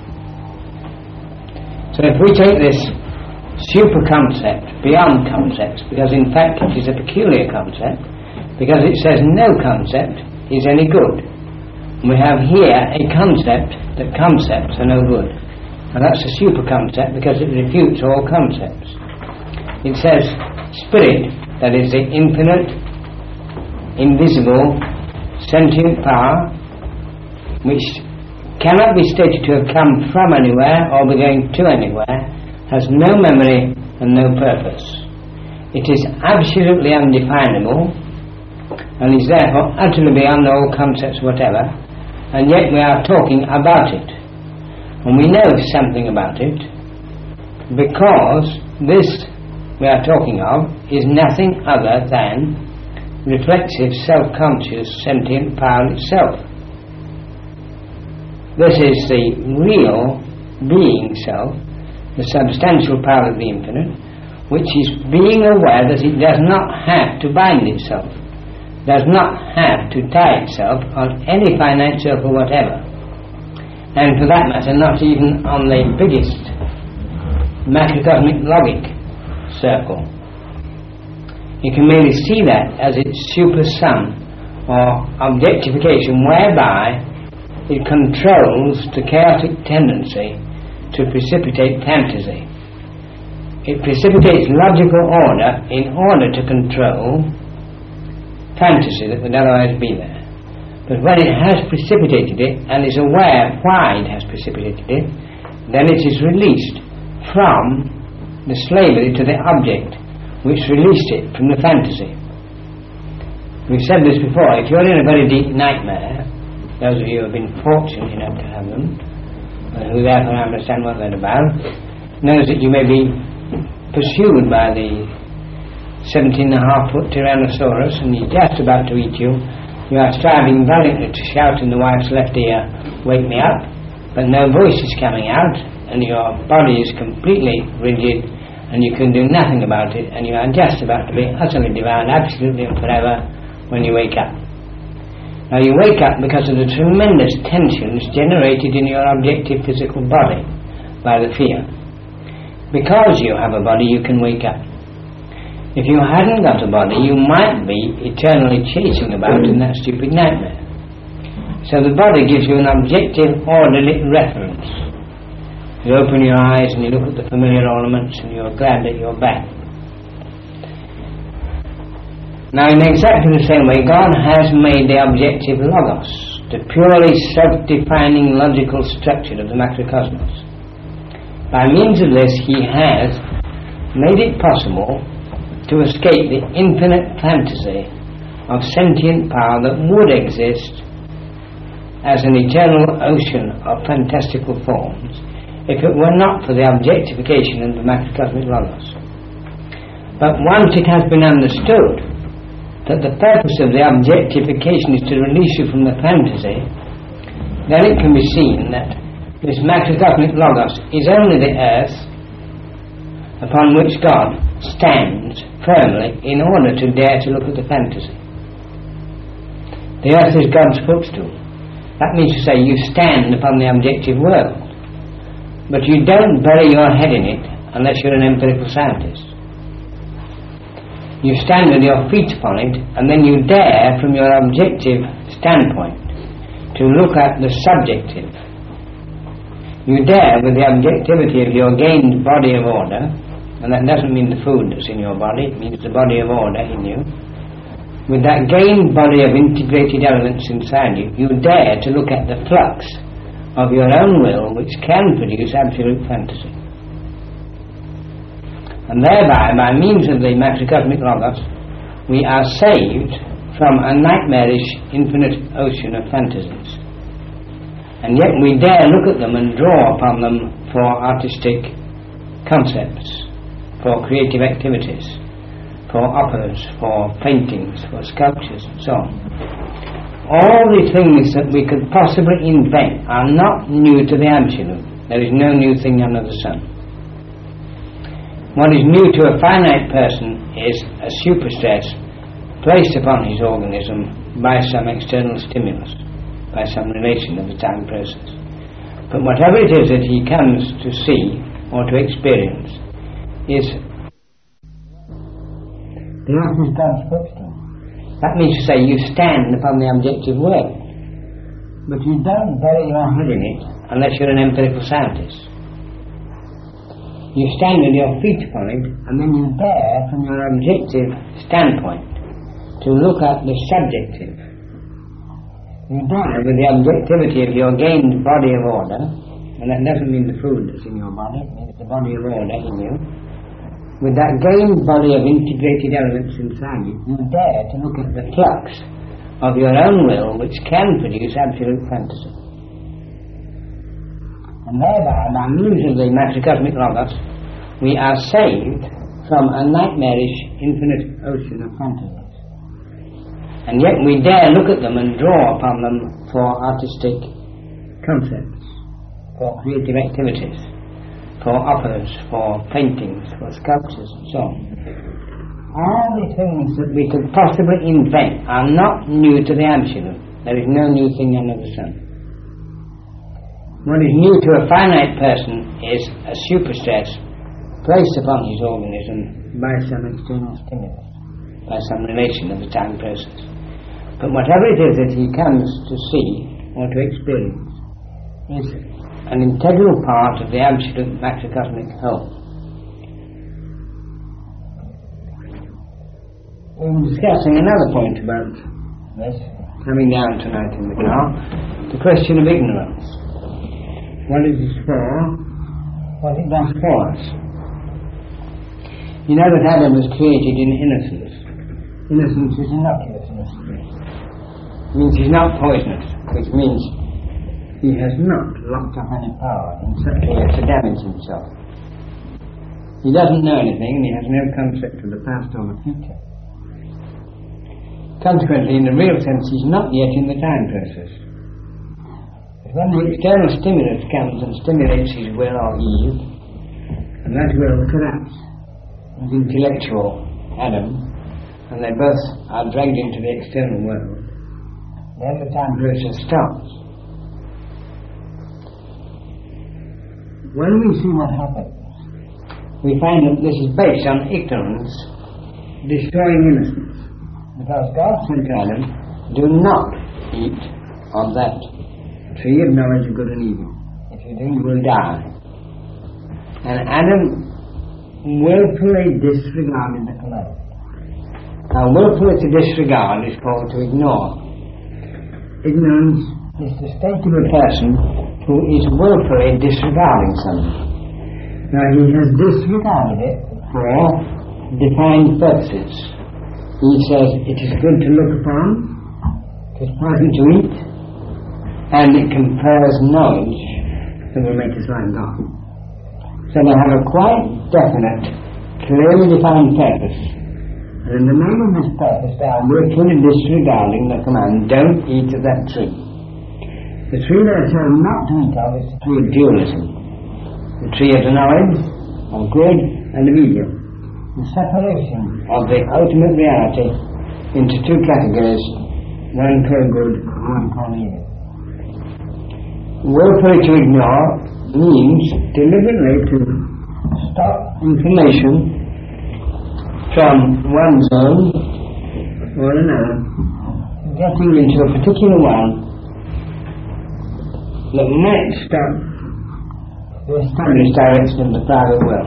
So if we take this super concept beyond concepts, because in fact it is a peculiar concept, because it says no concept is any good. We have here a concept that concepts are no good. And that's a super concept because it refutes all concepts. It says spirit, that is the infinite, invisible, sentient power, which cannot be stated to have come from anywhere or be going to anywhere, has no memory and no purpose. It is absolutely undefinable and is therefore utterly beyond all concepts whatever, and yet we are talking about it. And we know something about it because this we are talking of is nothing other than reflexive, self-conscious, sentient power itself. This is the real being self, the substantial power of the infinite, which is being aware that it does not have to bind itself, does not have to tie itself on any finite circle whatever, and for that matter not even on the biggest macrocosmic logic circle. You can merely see that as its super sum or objectification, whereby it controls the chaotic tendency to precipitate fantasy. It precipitates logical order in order to control fantasy that would otherwise be there. But when it has precipitated it and is aware why it has precipitated it, then it is released from the slavery to the object which released it from the fantasy. We've said this before. If you're in a very deep nightmare, those of you who have been fortunate enough to have them, uh, who therefore understand what they're about, knows that you may be pursued by the seventeen and a half foot Tyrannosaurus and he's just about to eat you. You are striving valiantly to shout in the wife's left ear, "Wake me up," but no voice is coming out and your body is completely rigid and you can do nothing about it, and you are just about to be utterly devoured absolutely and forever when you wake up. Now you wake up because of the tremendous tensions generated in your objective physical body by the fear. Because you have a body you can wake up. If you hadn't got a body you might be eternally chasing about in that stupid nightmare. So the body gives you an objective orderly reference. You open your eyes and you look at the familiar ornaments and you're glad that you're back. Now in exactly the same way God has made the objective logos, the purely self-defining logical structure of the macrocosmos. By means of this he has made it possible to escape the infinite fantasy of sentient power that would exist as an eternal ocean of fantastical forms if it were not for the objectification of the macrocosmic logos. But once it has been understood that the purpose of the objectification is to release you from the fantasy, then it can be seen that this macrocosmic logos is only the earth upon which God stands firmly in order to dare to look at the fantasy. The earth is God's footstool. That means to say you stand upon the objective world, but you don't bury your head in it unless you're an empirical scientist. You stand with your feet upon it, and then you dare from your objective standpoint to look at the subjective. You dare with the objectivity of your gained body of order, and that doesn't mean the food that's in your body, it means the body of order in you. With that gained body of integrated elements inside you, you dare to look at the flux of your own will which can produce absolute fantasy. And thereby, by means of the macrocosmic logos, we are saved from a nightmarish infinite ocean of fantasies. And yet we dare look at them and draw upon them for artistic concepts, for creative activities, for operas, for paintings, for sculptures and so on. All the things that we could possibly invent are not new to the absolute. There is no new thing under the sun. What is new to a finite person is a superstress placed upon his organism by some external stimulus, by some relation of the time process. But whatever it is that he comes to see or to experience is the earth is God's footstool. That means to say you stand upon the objective world, but you don't bury your head in it unless you're an empirical scientist. You stand with your feet upon it, and then you dare from your objective standpoint to look at the subjective. You dare with the objectivity of your gained body of order, and that doesn't mean the food that's in your body, it means the body of order in you. With that gained body of integrated elements inside you, you dare to look at the flux of your own will, which can produce absolute fantasy. And thereby, by means of the macrocosmic logos, we are saved from a nightmarish infinite ocean of fantasies. And yet we dare look at them and draw upon them for artistic concepts, for creative activities, for operas, for paintings, for sculptures and so on. All the things that we could possibly invent are not new to the absolute. There is no new thing under the sun. What is new to a finite person is a superstress placed upon his organism by some external stimulus, by some relation of the time process. But whatever it is that he comes to see or to experience is an integral part of the absolute macrocosmic whole. We were discussing another point about this, coming down tonight in the car, the question of ignorance. What it is for, what it does for us. You know that Adam was created in innocence. Innocence is innocuousness. It means he's not poisonous, which means he has not locked up any power in such a way as to damage himself. He doesn't know anything and he has no concept of the past or the future. Consequently, in the real sense, he's not yet in the time process. But when the external stimulus comes and stimulates his will or Eve, and that will collapse his intellectual Adam, and they both are dragged into the external world, then the time process stops. When we see what happens, we find that this is based on ignorance destroying innocence. Because God said to Adam, do not eat of that tree of knowledge of good and evil. If you do, you will die. And Adam willfully disregarded the command. Now, willfully to disregard is called to ignore. Ignorance is the state of a person who is willfully disregarding something. Now, he has disregarded it for defined purposes. He says it is good to look upon, it is pleasant to eat, and it confers knowledge that will make us like God. So they have a quite definite, clearly defined purpose. And in the name of this purpose they are willfully disregarding the command, don't eat of that tree. The tree they are told not to eat of is the tree of dualism. The tree of the knowledge of good and of evil. The separation of the ultimate reality into two categories, one called good and one called evil. Willfully to ignore means deliberately to stop inclination from one zone or another, getting into a particular one that might stop the established direction of the private will.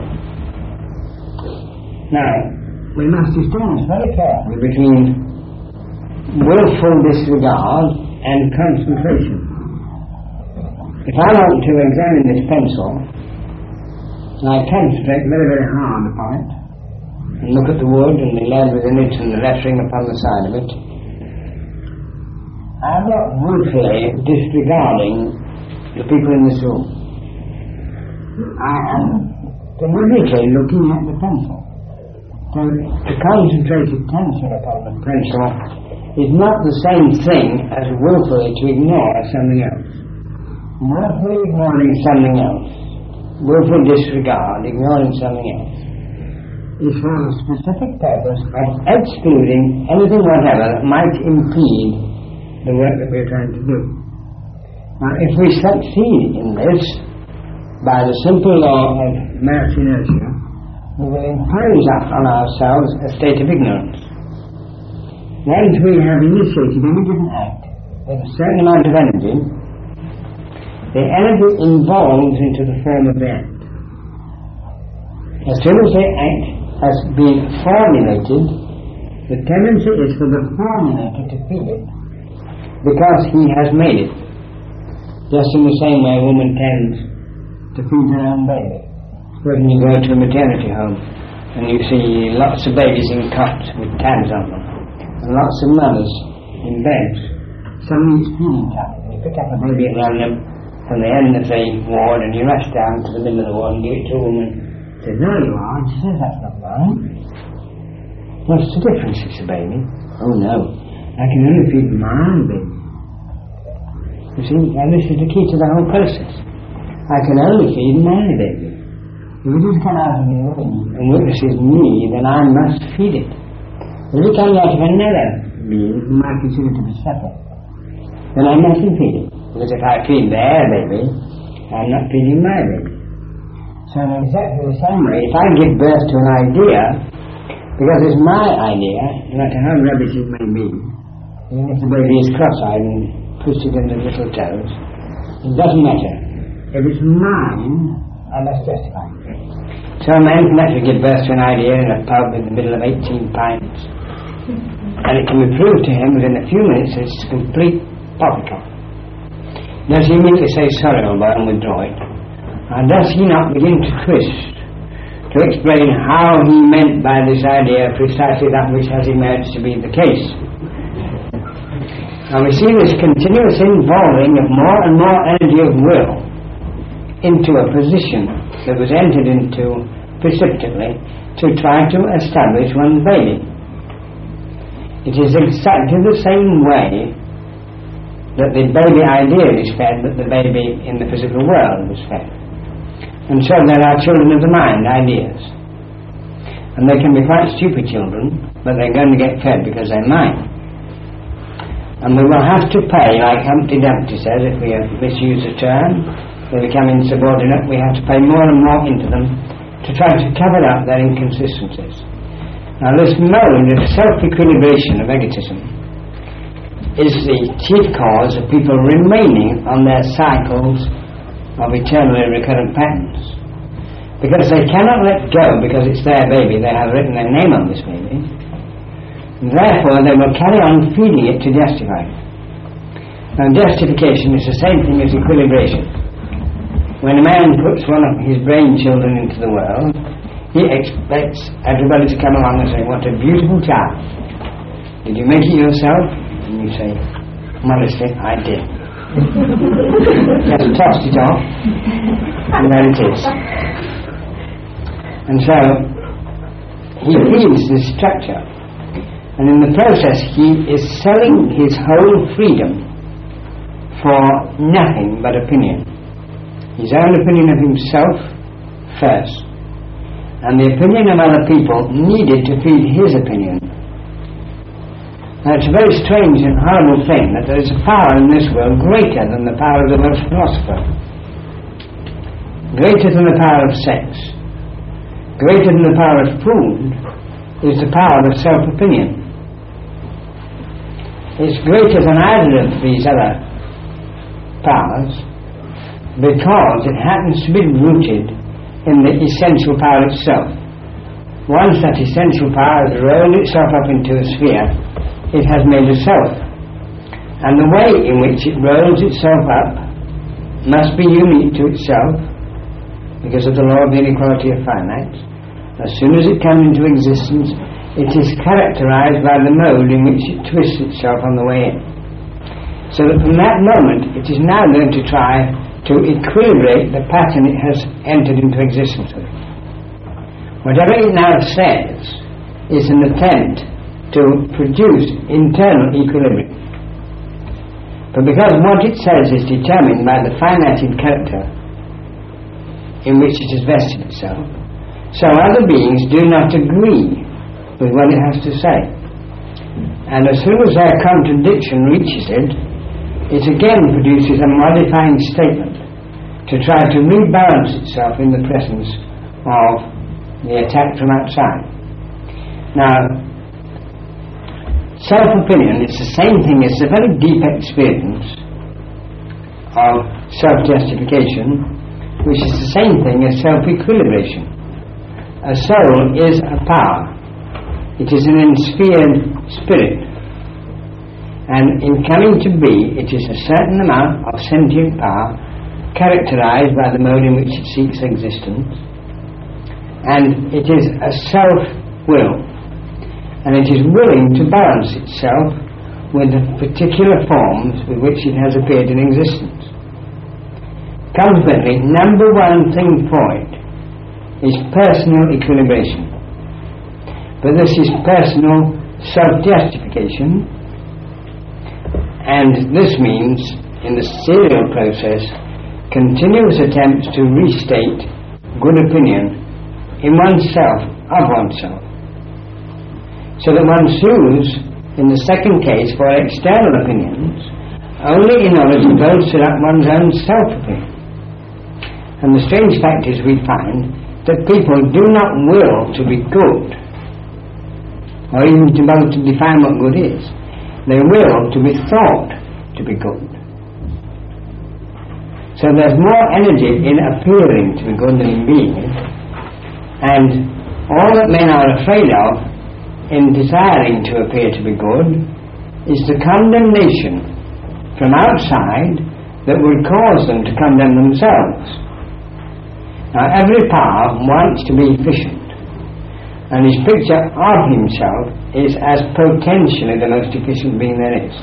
Now, we must distinguish very carefully between willful disregard and concentration. If I want to examine this pencil, I concentrate very, very hard upon it, and look at the wood and the lead within it and the lettering upon the side of it. I'm not willfully disregarding the people in this room. I am deliberately looking at the pencil. So to concentrate attention upon the pencil is not the same thing as willfully to ignore something else. Willfully ignoring something else, willful disregard, ignoring something else, is for the specific purpose of excluding anything whatever that might impede the work that we're trying to do. Now, if we succeed in this, by the simple law of Merck's inertia, we will impose on ourselves a state of ignorance. Once we have initiated any given act with a certain amount of energy, the energy evolves into the form of the act. As soon as the act has been formulated, the tendency is for the formulator to feel it, because he has made it. Just in the same way a woman tends to feed her own baby. When you go to a maternity home and you see lots of babies in cots with tabs on them, and lots of mothers in beds, suddenly it's feeding time. You pick up a baby at random from the end of the ward and you rush down to the middle of the ward and give it to a woman. She says, there you are. And she says, that's not mine. What's the difference? It's a baby. Oh no, I can only feed my baby. You see, and this is the key to the whole process. I can only feed my baby. If it is come out of me and witnesses me, then I must feed it. If it comes out of another being whom I consider to be separate, then I mustn't feed it. Because if I feed their baby, I'm not feeding my baby. So in exactly the same way, if I give birth to an idea, because it's my idea, no matter how rubbish it may be, even if the baby is cross-eyed and puts it in the little toes, it doesn't matter. If it's mine, I must justify it. So a man can actually give birth to an idea in a pub in the middle of eighteen pints, and it can be proved to him within a few minutes that it's complete poppycock. Does he immediately say sorry about and withdraw it? And does he not begin to twist to explain how he meant by this idea precisely that which has emerged to be the case? Now we see this continuous involving of more and more energy of will into a position that was entered into precipitately to try to establish one's baby. It is exactly the same way that the baby idea is fed that the baby in the physical world is fed. And so there are children of the mind, ideas. And they can be quite stupid children, but they're going to get fed because they're mind. And we will have to pay, like Humpty Dumpty says, if we misuse the term, they become insubordinate, we have to pay more and more into them to try to cover up their inconsistencies. Now this mode of self-equilibration of egotism is the chief cause of people remaining on their cycles of eternally recurrent patterns. Because they cannot let go, because it's their baby, they have written their name on this baby, therefore they will carry on feeding it to justify it. Now justification is the same thing as equilibration. When a man puts one of his brain children into the world, he expects everybody to come along and say, what a beautiful child. Did you make it yourself? And you say, modestly, I did. Just tossed it off, and there it is. And so, he feeds this structure, and in the process he is selling his whole freedom for nothing but opinion. His own opinion of himself first, and the opinion of other people needed to feed his opinion. Now it's a very strange and horrible thing that there is a power in this world greater than the power of the world's philosopher, greater than the power of sex, greater than the power of food, is the power of self-opinion. It's greater than either of these other powers because it happens to be rooted in the essential power itself. Once that essential power has rolled itself up into a sphere, it has made a self. And the way in which it rolls itself up must be unique to itself because of the law of the inequality of finites. As soon as it comes into existence, it is characterized by the mode in which it twists itself on the way in. So that from that moment, it is now going to try to equilibrate the pattern it has entered into existence with. Whatever it now says is an attempt to produce internal equilibrium. But because what it says is determined by the finited character in which it has vested itself, so other beings do not agree with what it has to say. And as soon as their contradiction reaches it, it again produces a modifying statement to try to rebalance itself in the presence of the attack from outside. Now, self-opinion is the same thing as a very deep experience of self-justification, which is the same thing as self-equilibration. A soul is a power. It is an inspired spirit. And in coming to be, it is a certain amount of sentient power characterized by the mode in which it seeks existence. And it is a self-will. And it is willing to balance itself with the particular forms with which it has appeared in existence. Consequently, number one thing for it is personal equilibration. But this is personal self-justification, and this means, in the serial process, continuous attempts to restate good opinion in oneself of oneself, so that one sues in the second case for external opinions only in order to bolster up one's own self-opinion. And the strange fact is we find that people do not will to be good, or even to both to define what good is. They will to be thought to be good. So there's more energy in appearing to be good than in being it. And all that men are afraid of in desiring to appear to be good is the condemnation from outside that would cause them to condemn themselves. Now, every power wants to be efficient, and his picture of himself is as potentially the most efficient being there is.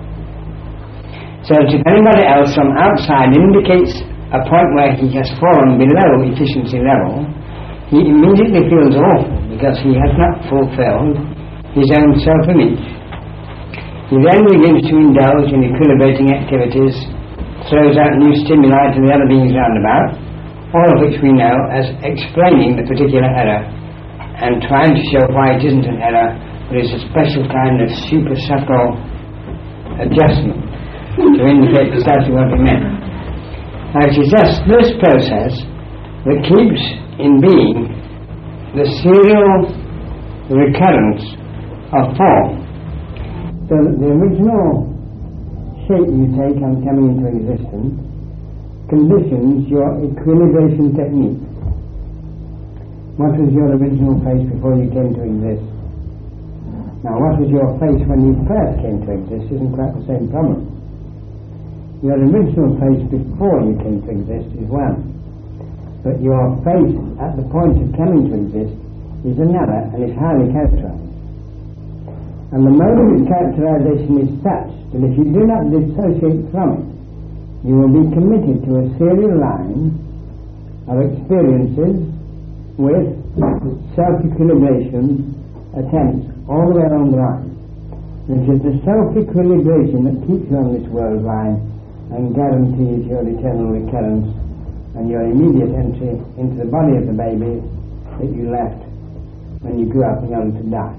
So that if anybody else from outside indicates a point where he has fallen below efficiency level, he immediately feels awful because he has not fulfilled his own self-image. He then begins to indulge in equilibrating activities, throws out new stimuli to the other beings round about, all of which we know as explaining the particular error and trying to show why it isn't an error, but it's a special kind of super subtle adjustment to indicate precisely what it meant. Now it is just this process that keeps in being the serial recurrence of form. So that the original shape you take on coming into existence conditions your equilibration technique. What was your original face before you came to exist? Now, what was your face when you first came to exist isn't quite the same problem. Your original face before you came to exist is one, but your face at the point of coming to exist is another, and is highly characterized. And the mode of its characterization is such that if you do not dissociate from it, you will be committed to a serial line of experiences with self-equilibration attempts all the way along the line. It is the self-equilibration that keeps you on this world line and guarantees your eternal recurrence and your immediate entry into the body of the baby that you left when you grew up in order to die.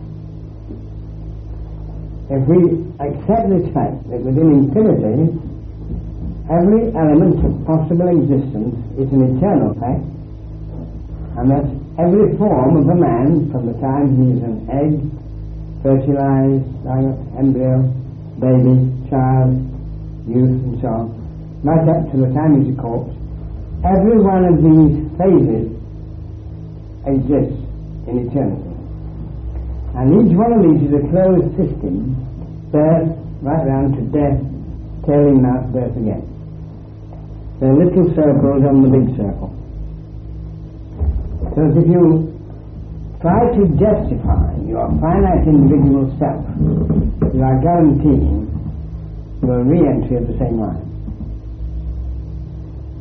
If we accept this fact that within infinity every element of possible existence is an eternal fact, and that every form of a man from the time he is an egg, fertilized, embryo, baby, child, youth and so on, right up to the time he's a corpse, every one of these phases exists in eternity. And each one of these is a closed system, birth right round to death, tailing mouth, birth again. They're little circles on the big circle. So if you try to justify your finite individual self, you are guaranteeing your re-entry of the same line.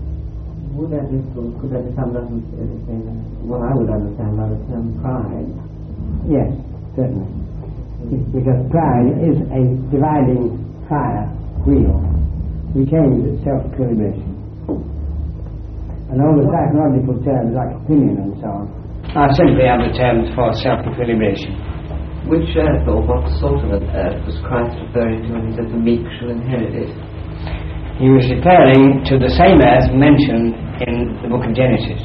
would that be, could that be summed up in, in what I would understand by the term pride? Yes, certainly. Mm. Because pride is a dividing fire wheel which aims at self-equilibration. And all the psychological terms like opinion and so on are simply other terms for self-equilibration. Which earth or what sort of an earth was Christ referring to when he said the meek shall inherit it? He was referring to the same earth mentioned in the book of Genesis.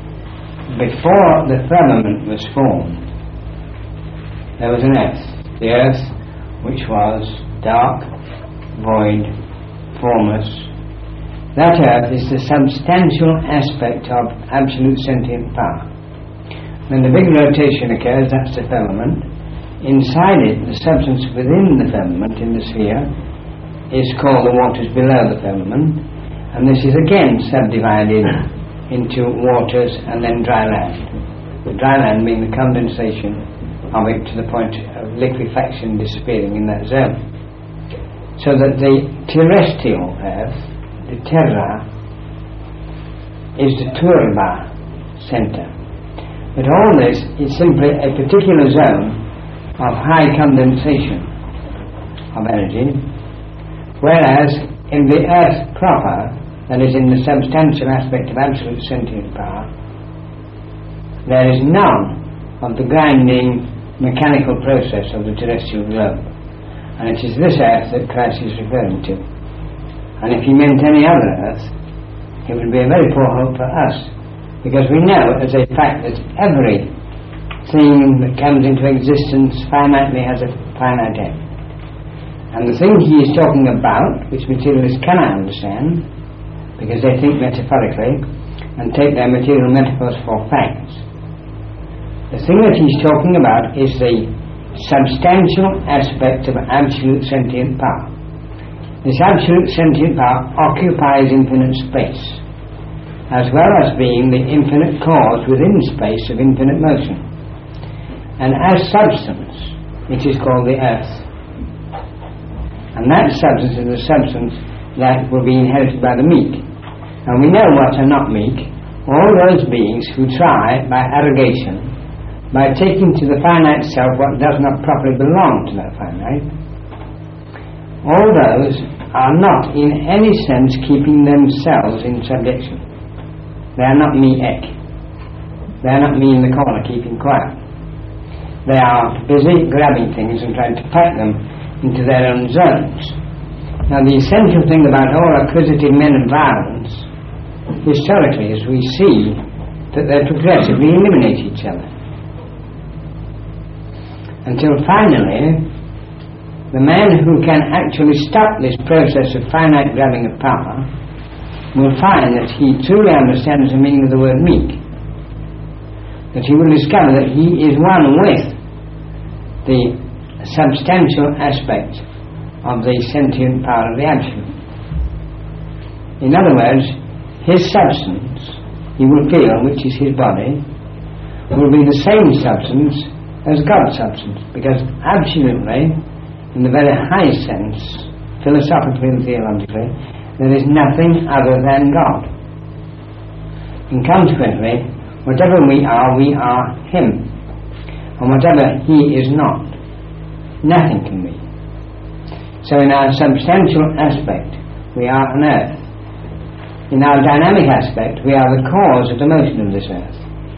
Before the firmament was formed, there was an earth. The earth which was dark, void, formless. That earth is the substantial aspect of absolute sentient power. When the big rotation occurs, that's the firmament. Inside it, the substance within the firmament, in the sphere, is called the waters below the firmament, and this is again subdivided into waters and then dry land. The dry land being the condensation of it to the point of liquefaction disappearing in that zone. So that the terrestrial earth, the terra, is the turba centre. But all this is simply a particular zone of high condensation of energy, whereas in the earth proper, that is in the substantial aspect of absolute sentient power, there is none of the grinding mechanical process of the terrestrial globe. And it is this earth that Christ is referring to. And if he meant any other earth, it would be a very poor hope for us, because we know as a fact that every thing that comes into existence finitely has a finite end. And the thing he is talking about, which materialists cannot understand, because they think metaphorically and take their material metaphors for facts, the thing that he's talking about is the substantial aspect of absolute sentient power. This absolute sentient power occupies infinite space, as well as being the infinite cause within space of infinite motion. And as substance, it is called the earth. And that substance is the substance that will be inherited by the meek. And we know what are not meek: all those beings who try, by arrogation, by taking to the finite self what does not properly belong to that finite, all those are not in any sense keeping themselves in subjection. They are not me ek. They are not me in the corner keeping quiet. They are busy grabbing things and trying to pack them into their own zones. Now the essential thing about all acquisitive men of violence, historically, is we see that they progressively eliminate each other. Until finally, the man who can actually stop this process of finite grabbing of power will find that he truly understands the meaning of the word meek. That he will discover that he is one with the substantial aspect of the sentient power of the absolute. In other words, his substance, he will feel, which is his body, will be the same substance as God's substance, because absolutely, in the very high sense, philosophically and theologically, there is nothing other than God. And consequently, whatever we are, we are him. And whatever he is not, nothing can be. So in our substantial aspect, we are an earth. In our dynamic aspect, we are the cause of the motion of this earth.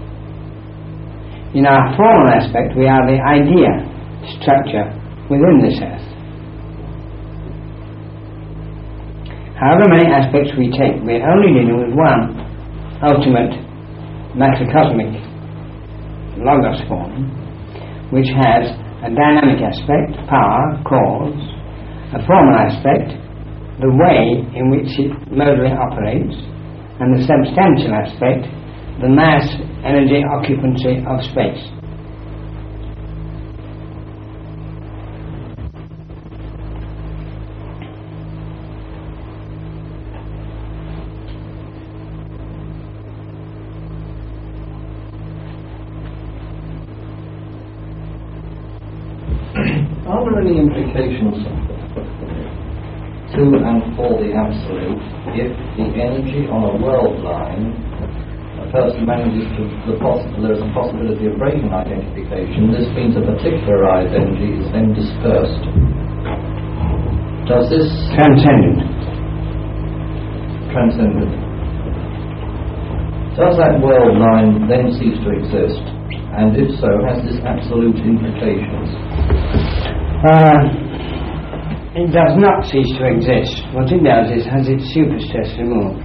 In our formal aspect, we are the idea, structure within this earth. However many aspects we take, we are only dealing with one ultimate macrocosmic logos form, which has a dynamic aspect, power, cause, a formal aspect, the way in which it modally operates, and the substantial aspect, the mass, energy, occupancy of space. Are there any implications to and for the absolute if the energy on a world line, a person manages to, the possible, there's a possibility of breaking identification. This means a particularized energy is then dispersed. Does this... Transcendent. Transcendent. Does that world line then cease to exist? And if so, has this absolute implications? Uh, it does not cease to exist. What it does is has its superstress removed.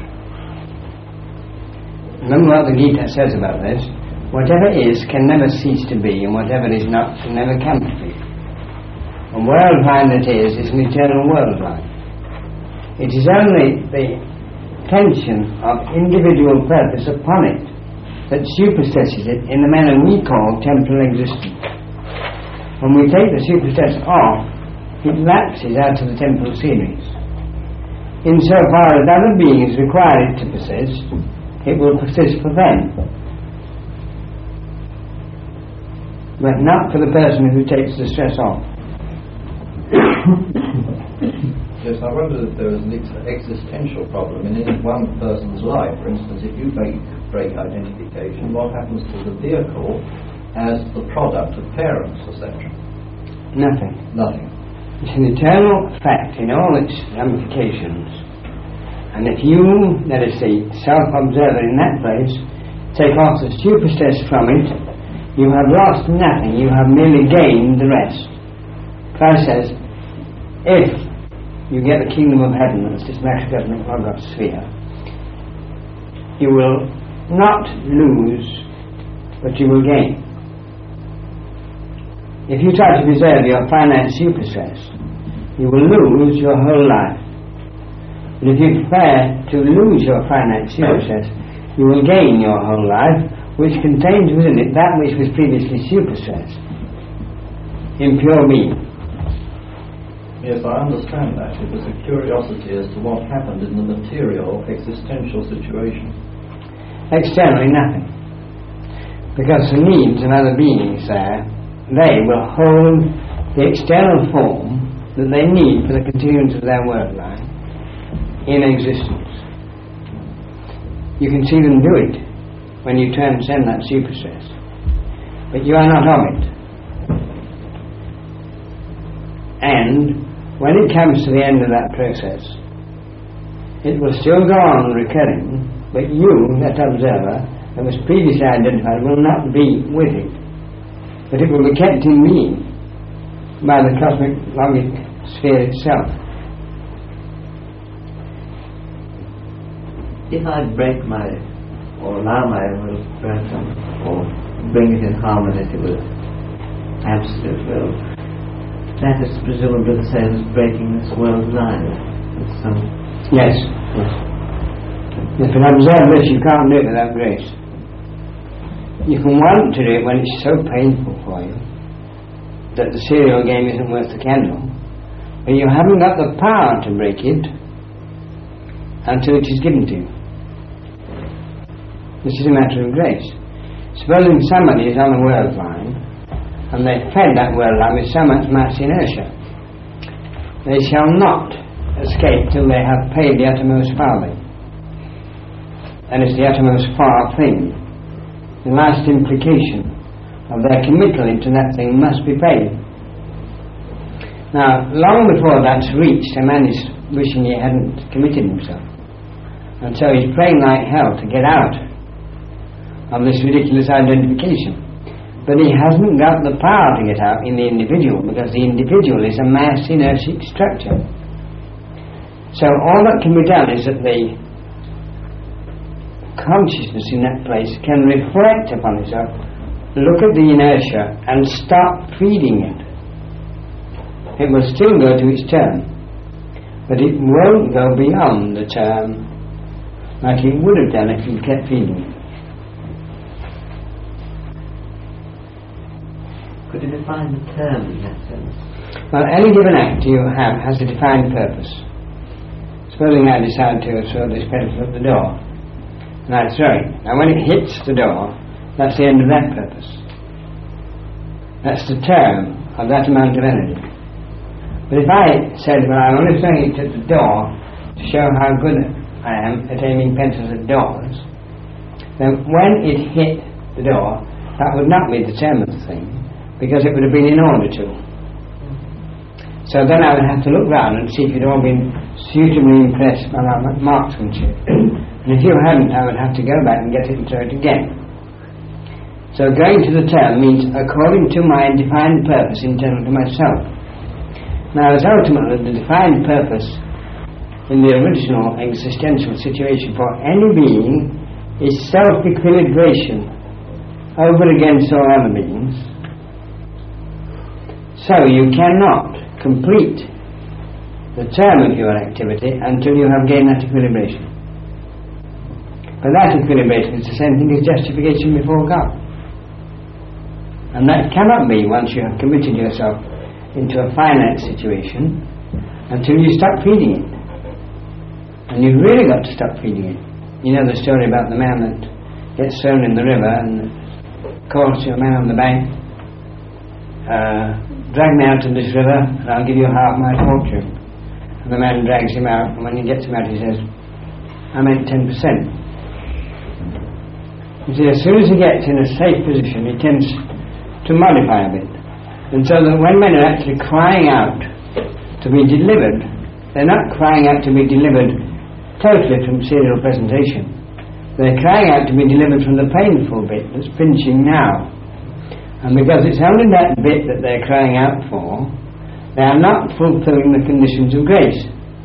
Remember what the Gita says about this. Whatever is can never cease to be, and whatever is not can never come to be. A world line that is is an eternal world line. It is only the tension of individual purpose upon it that superstresses it in the manner we call temporal existence. When we take the superstress off, it lapses out of the temporal series. Insofar as other beings require it to persist, it will persist for them, but not for the person who takes the stress off. Yes, I wonder if there is an ex- existential problem in any one person's life. For instance, if you break, break identification, what happens to the vehicle as the product of parents, et cetera? Nothing. Nothing. It's an eternal fact in all its ramifications. And if you, let us say, self-observer in that place, take off the superstress from it, you have lost nothing, you have merely gained the rest. Christ says, if you get the kingdom of heaven, that's this macrocosmic logos sphere, you will not lose, but you will gain. If you try to preserve your finite superstress, you will lose your whole life. But if you prepare to lose your finite superstress, you will gain your whole life, which contains within it that which was previously superstressed, in pure being. Yes, I understand that. It was a curiosity as to what happened in the material existential situation. Externally, nothing. Because the needs of other beings there, they will hold the external form that they need for the continuance of their world line in existence. You can see them do it when you transcend that superstress, but you are not of it. And when it comes to the end of that process, it will still go on recurring, but you, that observer that was previously identified, will not be with it, but it will be kept in being by the cosmic logic sphere itself. If I break my, or allow my will, or bring it in harmony with absolute will, that is presumably the same as breaking this world line. Some yes. yes. If you observe this, you can't do it without grace. You can want to do it when it's so painful for you that the cereal game isn't worth the candle, but you haven't got the power to break it until it is given to you. This is a matter of grace. Supposing somebody is on a world line and they fed that world line with so much mass inertia, they shall not escape till they have paid the uttermost farthing. And it's the uttermost far thing. The last implication of their committal into that thing must be paid. Now, long before that's reached, a man is wishing he hadn't committed himself. And so he's praying like hell to get out of this ridiculous identification. But he hasn't got the power to get out in the individual, because the individual is a mass inertic structure. So all that can be done is that the consciousness in that place can reflect upon itself, look at the inertia and stop feeding it. It will still go to its term, but it won't go beyond the term like it would have done if you kept feeding it. Could you define the term in that sense? Well, any given act you have has a defined purpose. Supposing I decide to throw this pencil at the door, and I throw it. Now when it hits the door, that's the end of that purpose. That's the term of that amount of energy. But if I said, well, I'm only throwing it at the door to show how good I am at aiming pencils at doors, then when it hit the door, that would not be the determined thing, because it would have been in order to. So then I would have to look round and see if you'd all been suitably impressed by my marksmanship. And if you hadn't, I would have to go back and get it and throw it again. So going to the term means according to my defined purpose internal to myself. Now, as ultimately the defined purpose in the original existential situation for any being is self-equilibration over against all other beings, so you cannot complete the term of your activity until you have gained that equilibration. But that equilibration is the same thing as justification before God. And that cannot be once you have committed yourself into a finite situation until you stop feeding it. And you've really got to stop feeding it. You know the story about the man that gets thrown in the river and calls to a man on the bank, uh, drag me out of this river and I'll give you half my fortune. And the man drags him out, and when he gets him out he says, I meant ten percent. You see, as soon as he gets in a safe position he tends to modify a bit. And so that when men are actually crying out to be delivered, they're not crying out to be delivered totally from serial presentation. They're crying out to be delivered from the painful bit that's pinching now. And because it's only that bit that they're crying out for, they are not fulfilling the conditions of grace.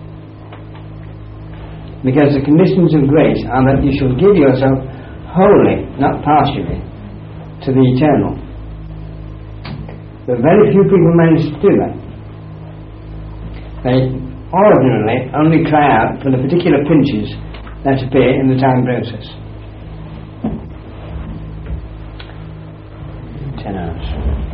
Because the conditions of grace are that you shall give yourself wholly, not partially, to the eternal. But very few people manage to do that. They ordinarily only cry out for the particular pinches that appear in the time process. Ten hours.